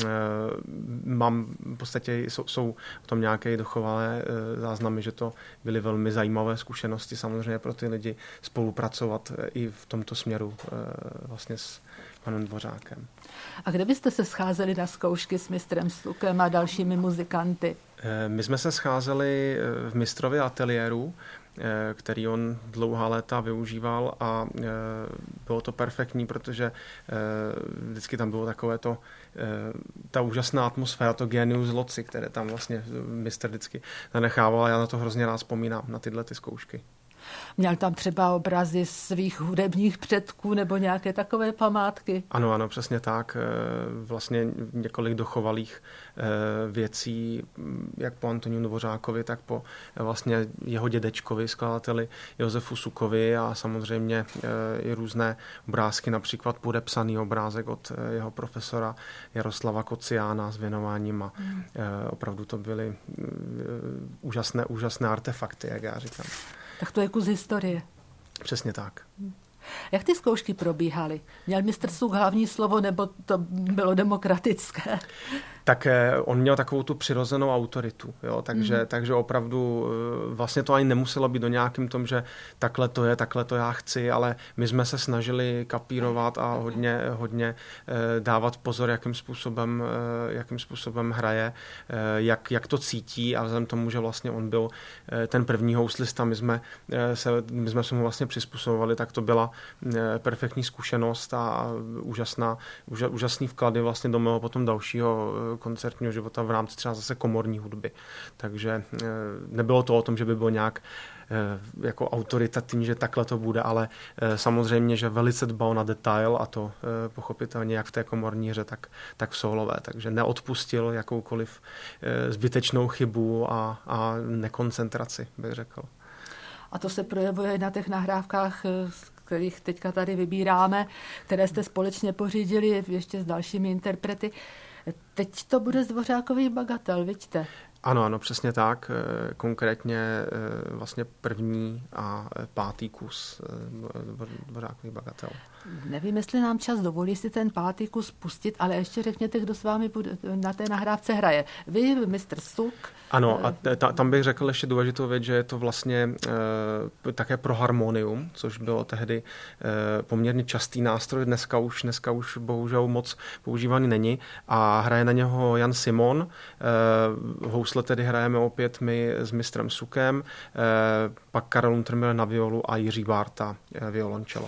mám v podstatě jsou v tom nějaké dochovalé záznamy, že to byly velmi zajímavé zkušenosti samozřejmě pro ty lidi spolupracovat i v tomto směru vlastně s panem Dvořákem. A kde byste se scházeli na zkoušky s mistrem Sukem a dalšími muzikanty? My jsme se scházeli v mistrově ateliéru, který on dlouhá léta využíval a bylo to perfektní, protože vždycky tam bylo takové to, ta úžasná atmosféra, to genius loci, které tam vlastně mistr vždycky zanechával a já na to hrozně rád vzpomínám, na tyhle ty zkoušky. Měl tam třeba obrazy svých hudebních předků nebo nějaké takové památky? Ano, přesně tak. Vlastně několik dochovalých věcí, jak po Antonínu Dvořákovi, tak po vlastně jeho dědečkovi, skladateli Josefu Sukovi a samozřejmě i různé obrázky, například podepsaný obrázek od jeho profesora Jaroslava Kociána s věnováním a opravdu to byly úžasné artefakty, jak já říkám. Tak to je kus historie. Přesně tak. Jak ty zkoušky probíhaly? Měl mistr Suk hlavní slovo, nebo to bylo demokratické? Tak on měl takovou tu přirozenou autoritu, jo? Takže opravdu vlastně to ani nemuselo být do nějakým tom, že takhle to já chci, ale my jsme se snažili kapírovat a hodně dávat pozor, jakým způsobem hraje, jak to cítí a vzhledem tomu, že vlastně on byl ten první houslista, my jsme se mu vlastně přizpůsobovali, tak to byla perfektní zkušenost a úžasný vklady vlastně do mého potom dalšího koncertního života v rámci třeba zase komorní hudby. Takže nebylo to o tom, že by bylo nějak jako autoritativní, že takhle to bude, ale samozřejmě, že velice dbal na detail a to pochopitelně jak v té komorní hře, tak v solové. Takže neodpustil jakoukoliv zbytečnou chybu a nekoncentraci, bych řekl. A to se projevuje na těch nahrávkách, kterých teďka tady vybíráme, které jste společně pořídili ještě s dalšími interprety. Teď to bude z Dvořákových bagatel, vidíte? Ano, přesně tak. Konkrétně vlastně první a pátý kus Dvořákových bagatel. Nevím, jestli nám čas dovolí si ten pátý kus pustit, ale ještě řekněte, kdo s vámi na té nahrávce hraje. Vy, mistr Suk. Ano, a tam bych řekl ještě důležitou věc, že je to vlastně také pro harmonium, což bylo tehdy poměrně častý nástroj, dneska už bohužel moc používaný není a hraje na něho Jan Simon. Housle tedy hrajeme opět my s mistrem Sukem, pak Karel Untermiller na violu a Jiří Bárta violoncello.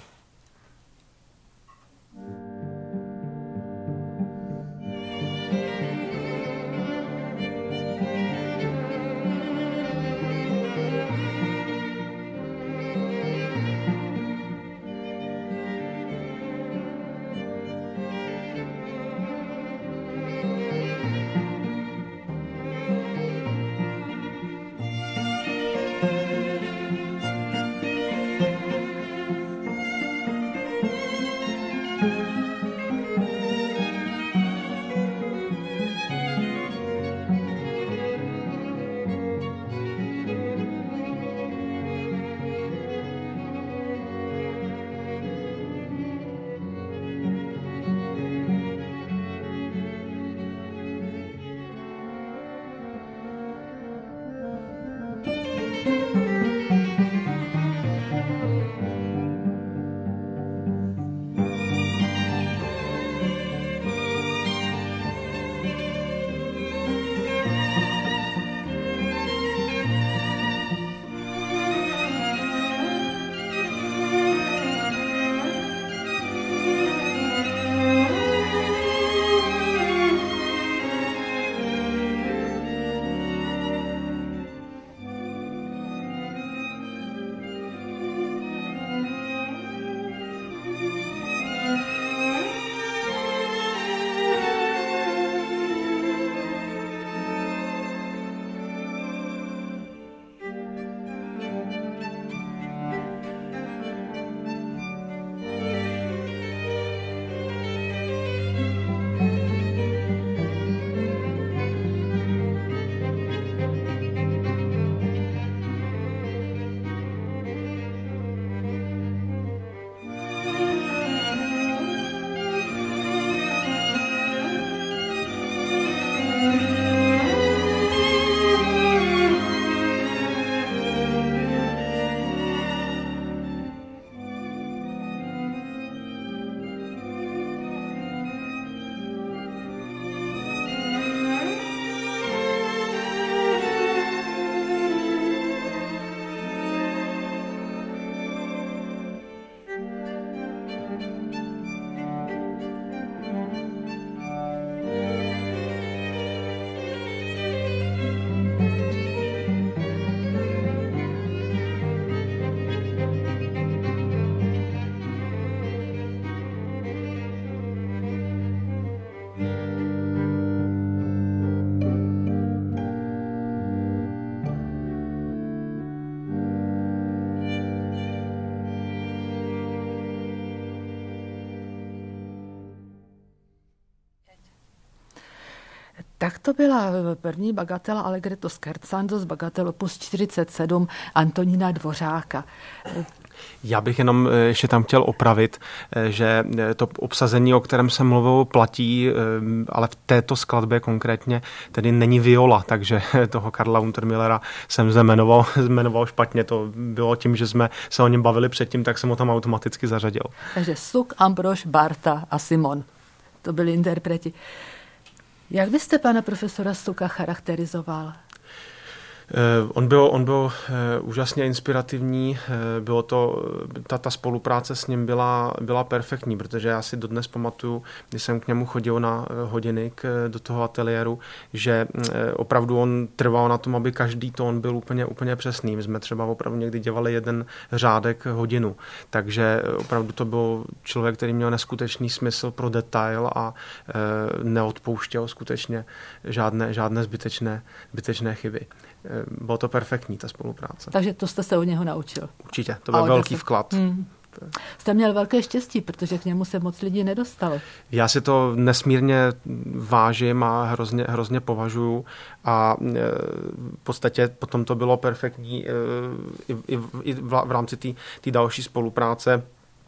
Tak to byla první bagatela Allegretto scherzando z bagatel opus 47 Antonína Dvořáka. Já bych jenom ještě tam chtěl opravit, že to obsazení, o kterém jsem mluvil, platí, ale v této skladbě konkrétně tedy není viola, takže toho Karla Untermillera jsem jmenoval špatně. To bylo tím, že jsme se o něm bavili předtím, tak jsem ho tam automaticky zařadil. Takže Suk, Ambrož, Barta a Simon. To byli interpreti. Jak byste pana profesora Suka charakterizoval? On byl úžasně inspirativní, bylo to, ta spolupráce s ním byla perfektní, protože já si dodnes pamatuju, když jsem k němu chodil na hodiny do toho ateliéru, že opravdu on trval na tom, aby každý tón byl úplně přesný. My jsme třeba opravdu někdy dělali jeden řádek hodinu, takže opravdu to byl člověk, který měl neskutečný smysl pro detail a neodpouštěl skutečně žádné zbytečné chyby. Bylo to perfektní, ta spolupráce. Takže to jste se od něho naučil. Určitě, to byl velký vklad. Jste měl velké štěstí, protože k němu se moc lidí nedostalo. Já si to nesmírně vážím a hrozně považuji a v podstatě potom to bylo perfektní i v rámci té další spolupráce.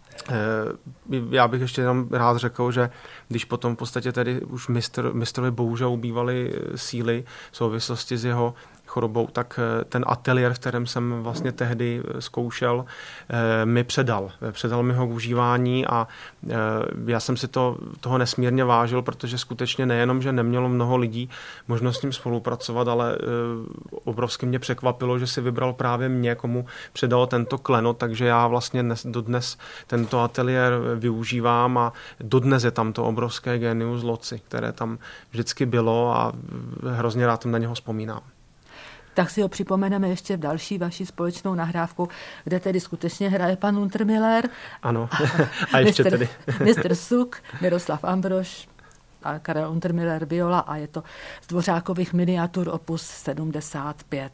Já bych ještě jenom rád řekl, že když potom v podstatě tedy už mistrovi bohužel ubývaly síly v souvislosti s jeho chorobou, tak ten ateliér, v kterém jsem vlastně tehdy zkoušel, mi předal mi ho k užívání a já jsem si toho nesmírně vážil, protože skutečně nejenom, že nemělo mnoho lidí možnost s ním spolupracovat, ale obrovsky mě překvapilo, že si vybral právě mě, komu předal tento klenot, takže já vlastně dodnes tento ateliér využívám a dodnes je tam to obrovské genius loci, které tam vždycky bylo a hrozně rád na něho vzpomínám. Tak si ho připomeneme ještě v další vaší společnou nahrávku, kde tedy skutečně hraje pan Untermiller. Ano, a ještě tedy. Mr. Suk, Miroslav Ambrož a Karel Untermiller viola a je to z Dvořákových miniatur opus 75.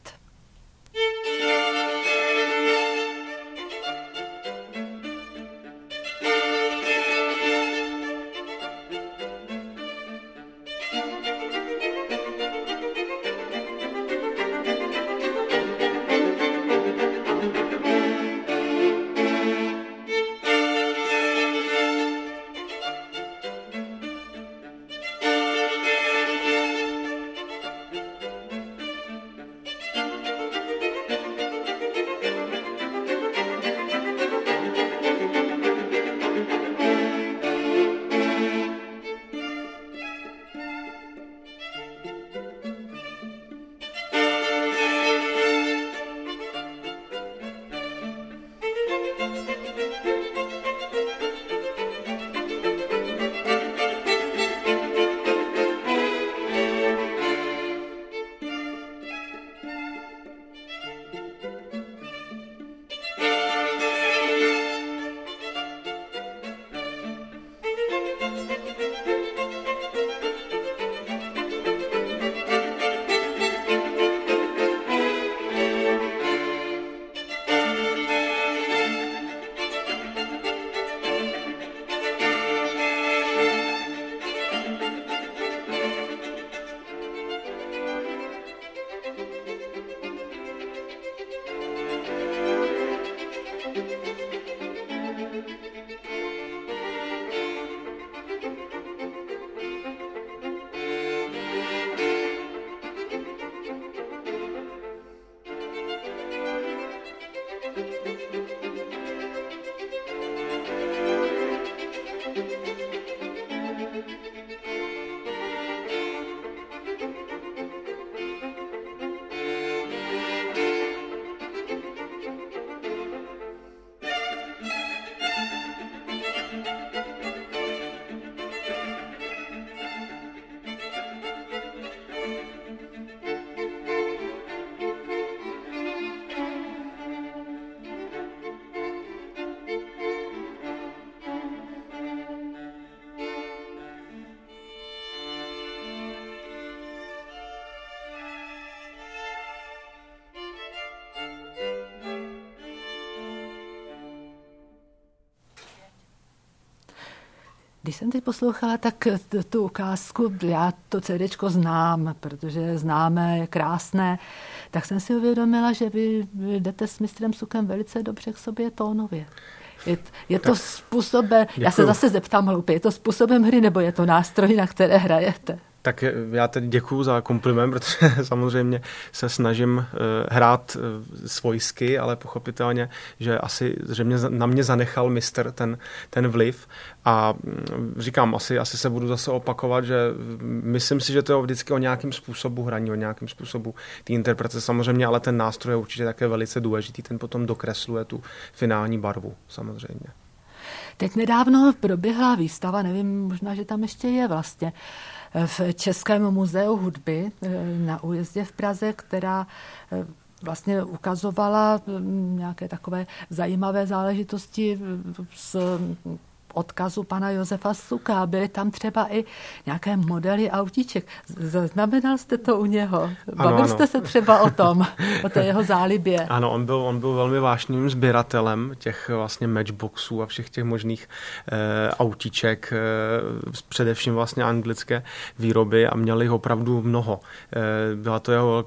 Když jsem teď poslouchala, tak tu ukázku, já to CDčko znám, protože známe, je krásné, tak jsem si uvědomila, že vy jdete s mistrem Sukem velice dobře k sobě tónově. Je to způsobem, já se zase zeptám hloupě, je to způsobem hry, nebo je to nástroj, na které hrajete? Tak já teď děkuju za kompliment, protože samozřejmě se snažím hrát svojsky, ale pochopitelně, že asi zřejmě na mě zanechal mistr ten vliv. A říkám, asi se budu zase opakovat, že myslím si, že to je vždycky o nějakém způsobu hraní, o nějakém způsobu té interpretace samozřejmě, ale ten nástroj je určitě také velice důležitý, ten potom dokresluje tu finální barvu samozřejmě. Teď nedávno proběhla výstava, nevím, možná, že tam ještě je vlastně, v Českém muzeu hudby na Újezdě v Praze, která vlastně ukazovala nějaké takové zajímavé záležitosti z odkazu pana Josefa Suka. Byly tam třeba i nějaké modely autíček. Zaznamenal jste to u něho? Bavil jste se třeba o tom, o té jeho zálibě? Ano, on byl velmi vášnivým sběratelem těch vlastně matchboxů a všech těch možných autíček, především vlastně anglické výroby a měl jich opravdu mnoho. Byla to jeho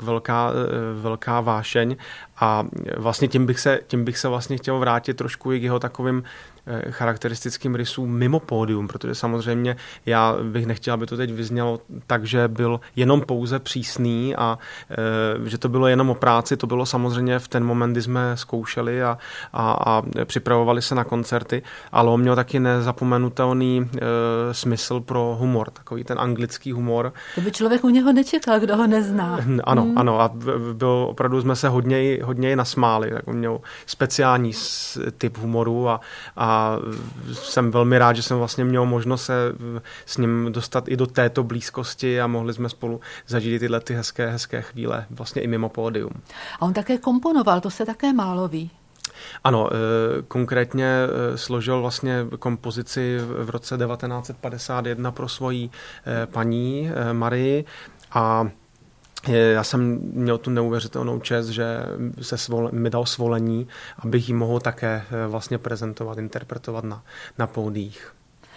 velká vášeň a vlastně tím bych se vlastně chtěl vrátit trošku i k jeho takovým charakteristickým rysům mimo pódium, protože samozřejmě já bych nechtěl, aby to teď vyznělo tak, že byl jenom pouze přísný a že to bylo jenom o práci, to bylo samozřejmě v ten moment, kdy jsme zkoušeli a připravovali se na koncerty, ale on měl taky nezapomenutelný smysl pro humor, takový ten anglický humor. To by člověk u něho nečekal, kdo ho nezná. Ano, a opravdu jsme se hodně nasmáli, tak on měl speciální typ humoru a jsem velmi rád, že jsem vlastně měl možnost se s ním dostat i do této blízkosti a mohli jsme spolu zažít tyhle ty hezké chvíle, vlastně i mimo pódium. A on také komponoval, to se také málo ví. Ano, konkrétně složil vlastně kompozici v roce 1951 pro svoji paní Marii a já jsem měl tu neuvěřitelnou čest, že mi dal svolení, abych ji mohl také vlastně prezentovat, interpretovat na pódiích.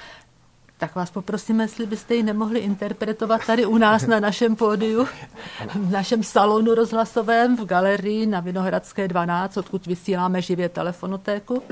Tak vás poprosím, jestli byste ji nemohli interpretovat tady u nás na našem pódiu, v našem salonu rozhlasovém, v galerii na Vinohradské 12, odkud vysíláme živě telefonotéku.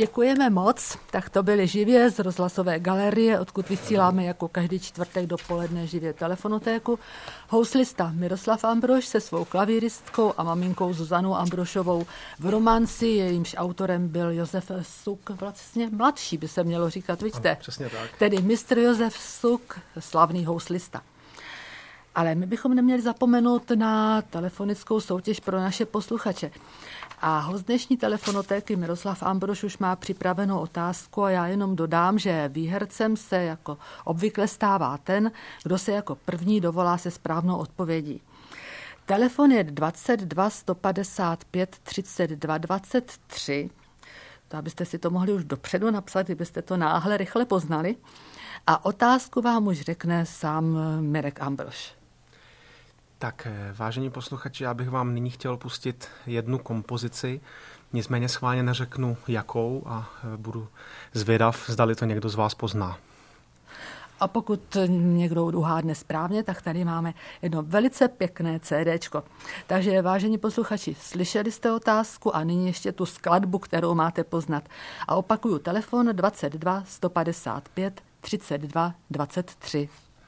Děkujeme moc. Tak to byly živě z rozhlasové galerie, odkud vysíláme jako každý čtvrtek dopoledne živě telefonotéku. Houslista Miroslav Ambrož se svou klavíristkou a maminkou Zuzanou Ambrošovou v romanci, jejímž autorem byl Josef Suk, vlastně mladší by se mělo říkat, vidíte? Přesně tak. Tedy mistr Josef Suk, slavný houslista. Ale my bychom neměli zapomenout na telefonickou soutěž pro naše posluchače. A host dnešní telefonotéky Miroslav Ambrož už má připravenou otázku a já jenom dodám, že výhercem se jako obvykle stává ten, kdo se jako první dovolá se správnou odpovědí. Telefon je 22 155 32 23. To abyste si to mohli už dopředu napsat, kdybyste to náhle rychle poznali. A otázku vám už řekne sám Mirek Ambrož. Tak, vážení posluchači, já bych vám nyní chtěl pustit jednu kompozici, nicméně schválně neřeknu jakou a budu zvědav, zdali to někdo z vás pozná. A pokud někdo uhádne správně, tak tady máme jedno velice pěkné CDčko. Takže, vážení posluchači, slyšeli jste otázku a nyní ještě tu skladbu, kterou máte poznat. A opakuju, telefon 22 155 32 23.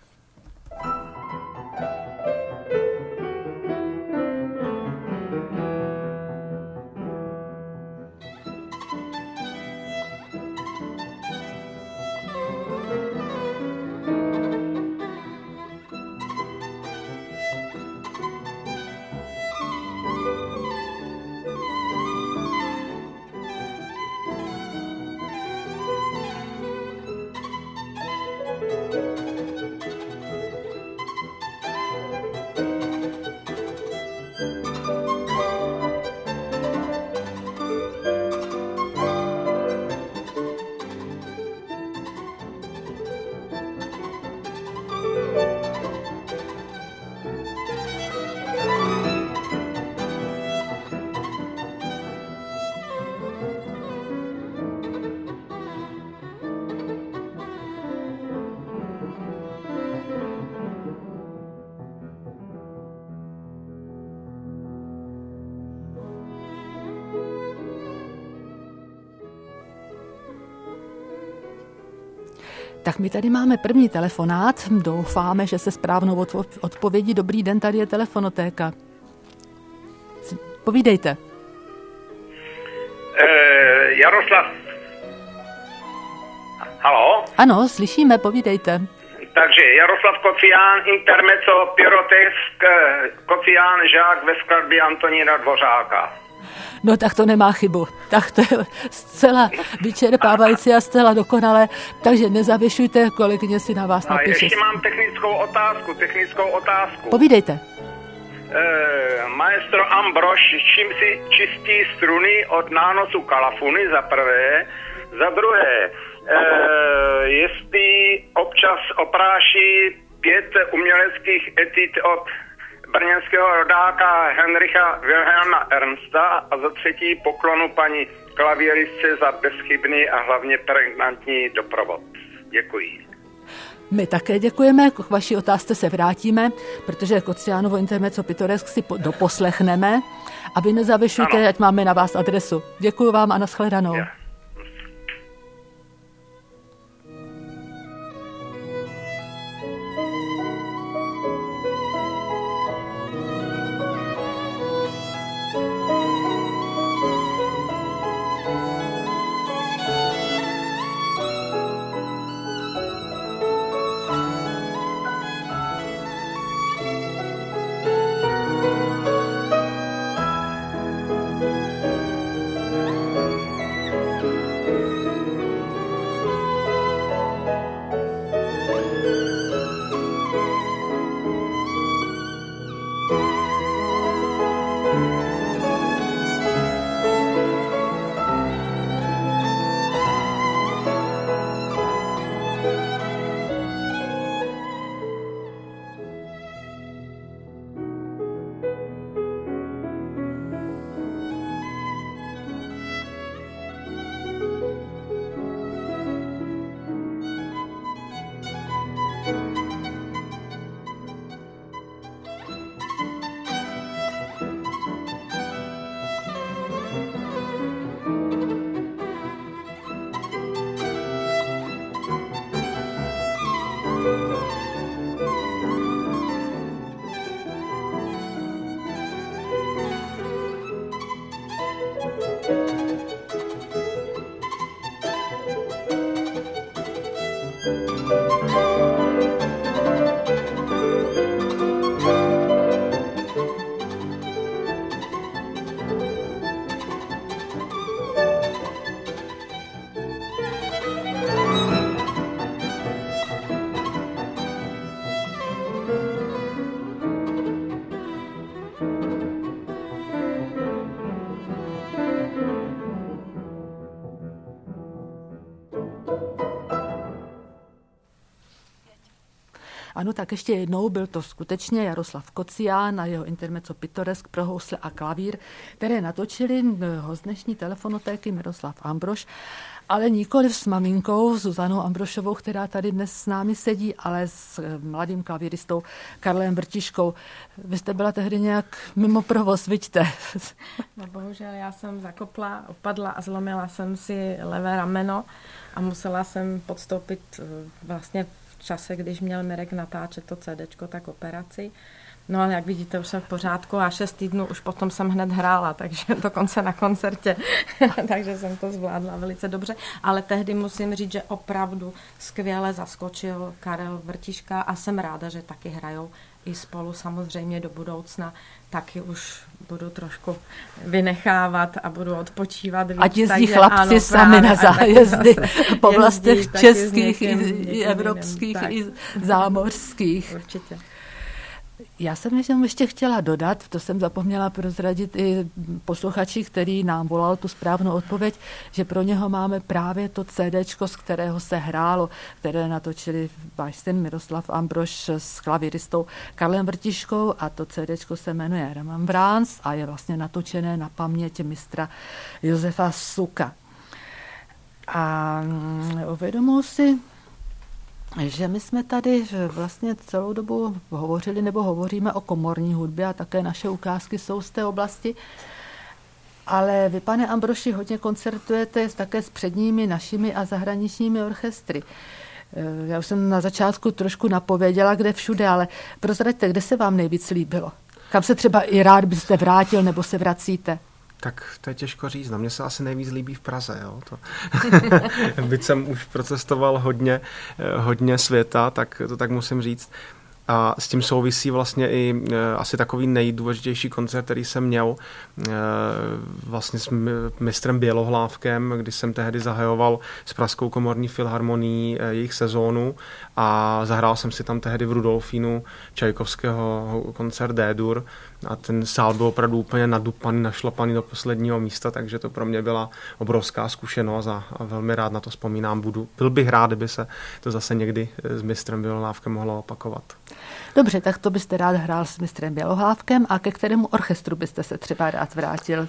Tak my tady máme první telefonát. Doufáme, že se správnou odpovědí. Dobrý den, tady je telefonotéka. Povídejte. Jaroslav. Haló? Ano, slyšíme, povídejte. Takže Jaroslav Kocián, intermezzo, pyrotesk, Kocián, žák ve skladbě Antonína Dvořáka. No tak to nemá chybu. Tak to je zcela vyčerpávající a zcela dokonalé. Takže nezavěšujte, kolegyně si na vás napíše. A ještě mám technickou otázku. Povídejte. Maestro Ambrož, čím si čistí struny od nánosu kalafuny, za prvé. Za druhé, jestli občas opráší 5 uměleckých etit od brněnského rodáka Henricha Wilhelma Ernsta a za třetí poklonu paní klavíristce za bezchybný a hlavně pregnantní doprovod. Děkuji. My také děkujeme, k vaší otázce se vrátíme, protože Kociánovo intermezzo pittoresk si doposlechneme a vy nezavěšujte, ano. Ať máme na vás adresu. Děkuji vám a nashledanou. Ja. Ano, tak ještě jednou byl to skutečně Jaroslav Kocián a jeho intermezzo Pittoresk pro housle a klavír, které natočili z dnešní telefonotéky Miroslav Ambrož, ale nikoliv s maminkou Zuzanou Ambrošovou, která tady dnes s námi sedí, ale s mladým klavíristou Karlem Vrtiškou. Vy jste byla tehdy nějak mimo provoz, vidíte? No bohužel já jsem zakopla, opadla a zlomila jsem si levé rameno a musela jsem podstoupit vlastně v čase, když měl Mirek natáčet to CDčko, tak operaci. No ale jak vidíte, už jsem v pořádku a 6 týdnů už potom jsem hned hrála, takže dokonce na koncertě, takže jsem to zvládla velice dobře. Ale tehdy musím říct, že opravdu skvěle zaskočil Karel Vrtiška a jsem ráda, že taky hrajou i spolu samozřejmě do budoucna. Taky už budu trošku vynechávat a budu odpočívat víc. Ať jezdí chlapci sami na zájezdy po vlastech českých i evropských i zámořských. Určitě. Já jsem ještě chtěla dodat, to jsem zapomněla prozradit i posluchači, který nám volal tu správnou odpověď, že pro něho máme právě to CDčko, z kterého se hrálo, které natočili váš syn Miroslav Ambrož s klavíristou Karlem Vrtiškou a to CDčko se jmenuje Remembrance a je vlastně natočené na paměť mistra Josefa Suka. A uvědomuji si, že my jsme tady vlastně celou dobu hovořili nebo hovoříme o komorní hudbě a také naše ukázky jsou z té oblasti. Ale vy, pane Ambroši, hodně koncertujete také s předními našimi a zahraničními orchestry. Já už jsem na začátku trošku napověděla, kde všude, ale prozraďte, kde se vám nejvíc líbilo? Kam se třeba i rád byste vrátil nebo se vracíte? Tak to je těžko říct. Na mě se asi nejvíc líbí v Praze. Jo? Byť jsem už procestoval hodně světa, tak to tak musím říct. A s tím souvisí vlastně i asi takový nejdůležitější koncert, který jsem měl vlastně s mistrem Bělohlávkem, kdy jsem tehdy zahajoval s Pražskou komorní filharmonií jejich sezónu a zahrál jsem si tam tehdy v Rudolfínu Čajkovského koncert D-dur a ten sál byl opravdu úplně nadupaný, našlapaný do posledního místa, takže to pro mě byla obrovská zkušenost a velmi rád na to vzpomínám. Byl bych rád, kdyby se to zase někdy s mistrem Bělohlávkem mohlo opakovat. Dobře, tak to byste rád hrál s mistrem Bělohlávkem a ke kterému orchestru byste se třeba rád vrátil?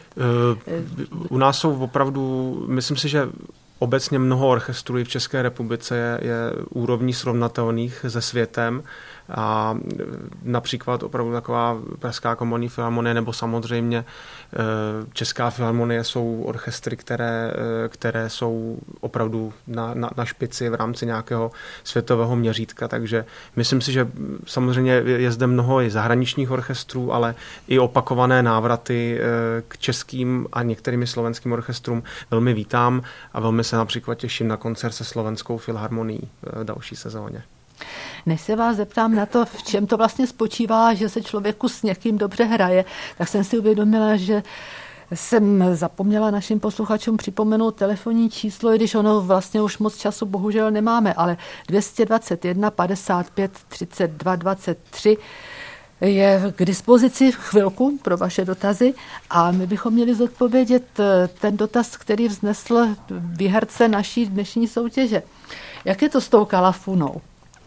U nás jsou opravdu, myslím si, že obecně mnoho orchestrů v České republice je úrovní srovnatelných se světem a například opravdu taková Pražská komorní filharmonie nebo samozřejmě Česká filharmonie jsou orchestry, které jsou opravdu na špici v rámci nějakého světového měřítka, takže myslím si, že samozřejmě je zde mnoho i zahraničních orchestrů, ale i opakované návraty k českým a některým slovenským orchestrům velmi vítám a velmi se například těším na koncert se Slovenskou filharmonií v další sezóně. Než se vás zeptám na to, v čem to vlastně spočívá, že se člověku s někým dobře hraje, tak jsem si uvědomila, že jsem zapomněla našim posluchačům připomenout telefonní číslo, i když ono vlastně už moc času bohužel nemáme, ale 221 55 32 23 je k dispozici chvilku pro vaše dotazy a my bychom měli zodpovědět ten dotaz, který vznesl výherce naší dnešní soutěže. Jak je to s tou kalafunou?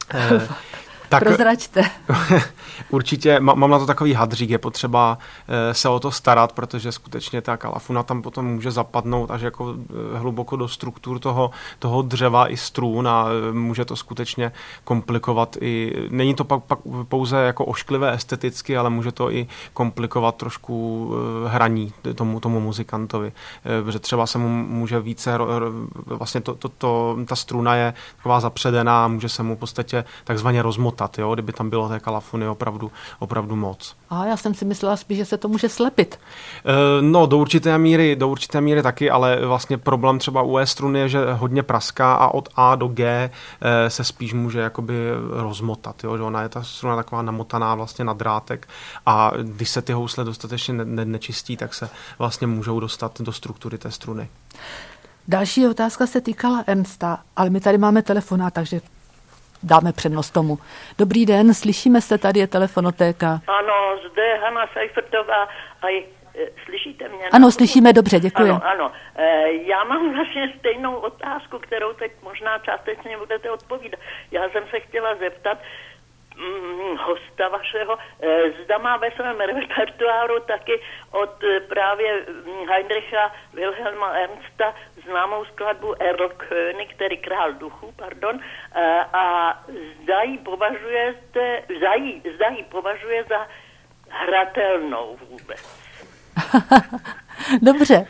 Tak prozraďte. Určitě mám na to takový hadřík, je potřeba se o to starat, protože skutečně ta kalafuna tam potom může zapadnout až jako hluboko do struktur toho dřeva i strun a může to skutečně komplikovat i, není to pak pouze jako ošklivé esteticky, ale může to i komplikovat trošku hraní tomu muzikantovi, protože třeba se mu může více, vlastně ta struna je taková zapředená a může se mu v podstatě takzvaně rozmotovat rozmotat, jo, kdyby tam bylo té kalafony opravdu moc. A já jsem si myslela spíš, že se to může slepit. No, do určité míry taky, ale vlastně problém třeba u E-struny je, že hodně praská a od A do G se spíš může jakoby rozmotat, jo, že ona je ta struna taková namotaná vlastně na drátek a když se ty housle dostatečně nečistí, tak se vlastně můžou dostat do struktury té struny. Další otázka se týkala Ernsta, ale my tady máme telefonát, takže dáme přednost tomu. Dobrý den, slyšíme se, tady je telefonotéka. Ano, zde Hana Seifertová. Slyšíte mě? Ano, slyšíme dobře, děkuji. Ano. Já mám vlastně stejnou otázku, kterou teď možná částečně budete odpovídat. Já jsem se chtěla zeptat hosta vašeho, zda má ve svém repertoáru taky od právě Heinricha Wilhelma Ernsta známou skladbu Erlkönig, tedy Král duchů, a zda ji považuje za hratelnou vůbec. Dobře.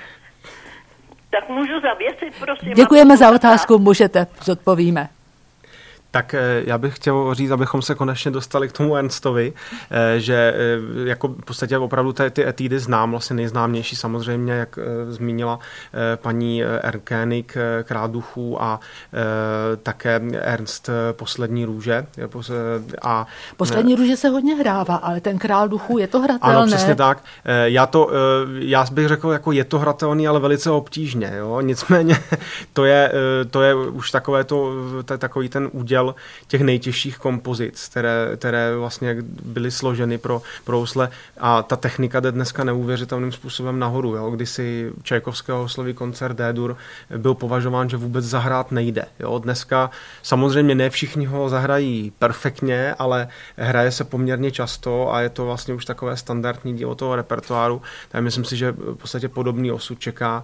Tak můžu zavěsit, prosím. Děkujeme za otázku, můžete, zodpovíme. Tak já bych chtěl říct, abychom se konečně dostali k tomu Ernstovi, že jako v podstatě opravdu ty etídy znám, vlastně nejznámější samozřejmě, jak zmínila paní Erlkönig, Král duchů a také Ernst Poslední růže. Poslední růže se hodně hrává, ale ten Král duchů, je to hratelné? Ano, přesně tak. Já bych řekl, jako je to hratelný, ale velice obtížně. Jo? Nicméně to je už takový ten úděl těch nejtěžších kompozic, které vlastně byly složeny pro housle a ta technika jde dneska neuvěřitelným způsobem nahoru. Jo? Kdysi Čajkovského houslový koncert D-dur byl považován, že vůbec zahrát nejde. Jo? Dneska samozřejmě ne všichni ho zahrají perfektně, ale hraje se poměrně často a je to vlastně už takové standardní dílo toho repertoáru. Tak myslím si, že v podstatě podobný osud čeká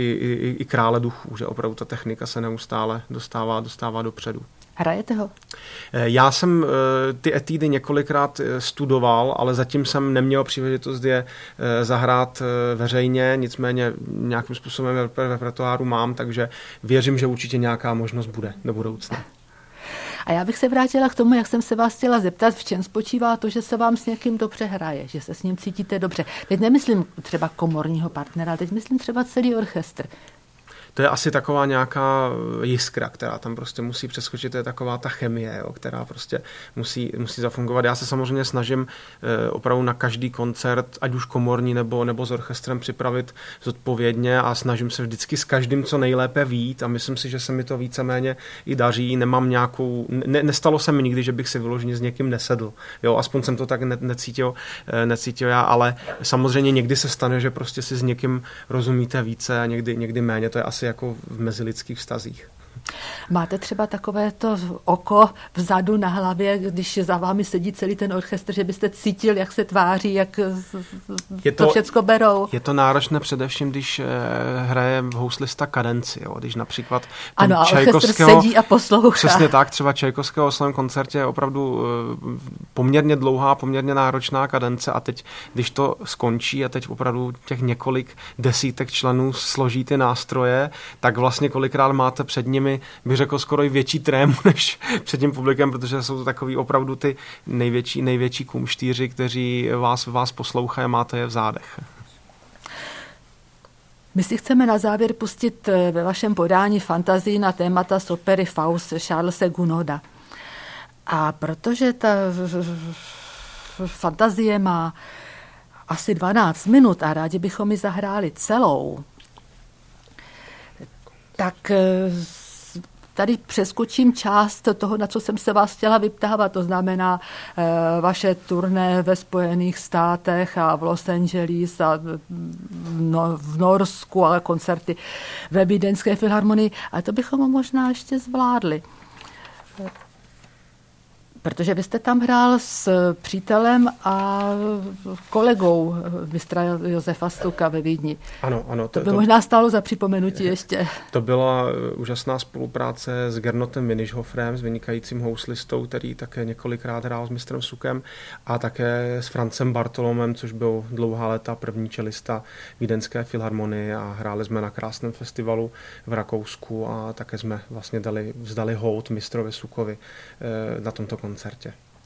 i Krále duchů, že opravdu ta technika se neustále dostává dopředu. Hrajete ho? Já jsem ty etídy několikrát studoval, ale zatím jsem neměl příležitost je zahrát veřejně, nicméně nějakým způsobem v repertoáru mám, takže věřím, že určitě nějaká možnost bude do budoucna. A já bych se vrátila k tomu, jak jsem se vás chtěla zeptat, v čem spočívá to, že se vám s někým dobře hraje, že se s ním cítíte dobře. Teď nemyslím třeba komorního partnera, teď myslím třeba celý orchestr. To je asi taková nějaká jiskra, která tam prostě musí přeskočit, to je taková ta chemie, jo, která prostě musí zafungovat. Já se samozřejmě snažím opravdu na každý koncert, ať už komorní nebo s orchestrem, připravit zodpovědně a snažím se vždycky s každým co nejlépe vyjít a myslím si, že se mi to víceméně i daří. Nemám nějakou, nestalo se mi nikdy, že bych si vyloženě s někým nesedl. Jo, aspoň jsem to tak necítil já, ale samozřejmě někdy se stane, že prostě si s někým rozumíte více a někdy méně. To je asi jako v mezilidských vztazích. Máte třeba takové to oko vzadu na hlavě, když za vámi sedí celý ten orchestr, že byste cítil, jak se tváří, jak to všecko berou? Je to náročné především, když hraje houslista kadenci. Jo? Když například ano, a orchestr sedí a poslouchá. Přesně tak, třeba Čajkovského oslavném koncertě je opravdu poměrně dlouhá, poměrně náročná kadence a teď, když to skončí a teď opravdu těch několik desítek členů složí ty nástroje, tak vlastně kolikrát máte před nimi, bych řekl, skoro i větší trému než před tím publikem, protože jsou to takový opravdu ty největší kumštýři, kteří vás poslouchají a máte je v zádech. My si chceme na závěr pustit ve vašem podání fantazii na témata z opery Faust Charlese Gounoda. A protože ta fantazie má asi 12 minut a rádi bychom ji zahráli celou, tak tady přeskočím část toho, na co jsem se vás chtěla vyptávat, to znamená vaše turné ve Spojených státech a v Los Angeles a v Norsku, ale koncerty ve Vídeňské filharmonii. A to bychom možná ještě zvládli. Protože vy jste tam hrál s přítelem a kolegou mistra Josefa Stuka ve Vídni. Ano. To by možná stálo za připomenutí ještě. To byla úžasná spolupráce s Gernotem Minichhofrem, s vynikajícím houslistou, který také několikrát hrál s mistrem Stukem a také s Francem Bartolomem, což byl dlouhá léta první čelista Vídeňské filharmonie a hráli jsme na krásném festivalu v Rakousku a také jsme vlastně vzdali hold mistrovi Stukovi na tomto koncertě.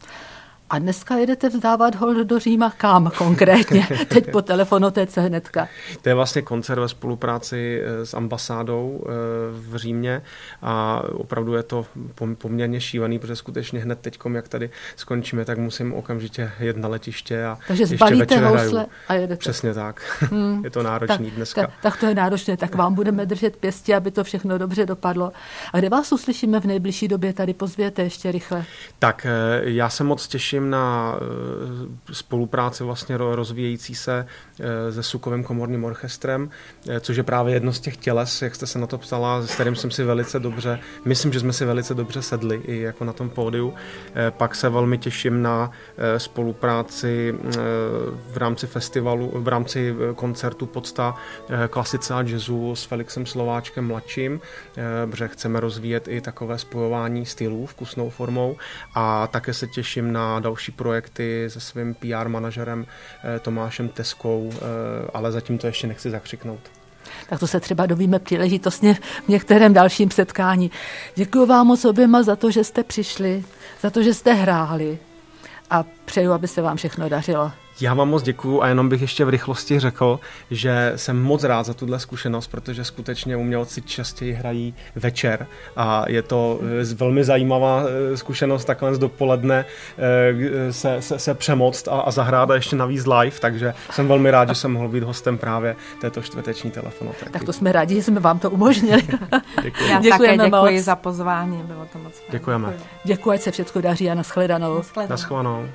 A dneska jedete vzdávat hold do Říma kam konkrétně? Teď po telefonotéce hnedka. To je vlastně koncert ve spolupráci s ambasádou v Římě a opravdu je to poměrně šílený, protože skutečně hned teďkom, jak tady skončíme, tak musím okamžitě jet na letiště a takže ještě zbalíte večer housle hraju. a jedete. Přesně tak. Je to náročný dneska. Tak to je náročné, tak vám budeme držet pěstí, aby to všechno dobře dopadlo. A kde vás uslyšíme v nejbližší době? Tady pozvěte ještě rychle. Tak já se moc těším na spolupráci vlastně rozvíjející se se Sukovým komorním orchestrem, což je právě jedno z těch těles, jak jste se na to ptala, s kterým jsem si velice dobře, myslím, že jsme si velice dobře sedli i jako na tom pódiu. Pak se velmi těším na spolupráci v rámci festivalu, v rámci koncertu Podsta klasice a jazzu s Felixem Slováčkem mladším, protože chceme rozvíjet i takové spojování stylů vkusnou formou a také se těším na další projekty se svým PR manažerem Tomášem Teskou, ale zatím to ještě nechci zakřiknout. Tak to se třeba dovíme příležitostně v některém dalším setkání. Děkuji vám moc oběma za to, že jste přišli, za to, že jste hráli a přeju, aby se vám všechno dařilo. Já vám moc děkuju a jenom bych ještě v rychlosti řekl, že jsem moc rád za tuhle zkušenost, protože skutečně umělci častěji hrají večer a je to velmi zajímavá zkušenost takhle z dopoledne se přemoct a zahrát a ještě navíc live, takže jsem velmi rád, že jsem mohl být hostem právě této čtvrteční telefonotéky. Tak to jsme rádi, že jsme vám to umožnili. Děkuji. Já také děkuji za pozvání, bylo to moc fajn. Děkujeme. Děkuji, ať se všechno daří a nashledanou. Naschledanou.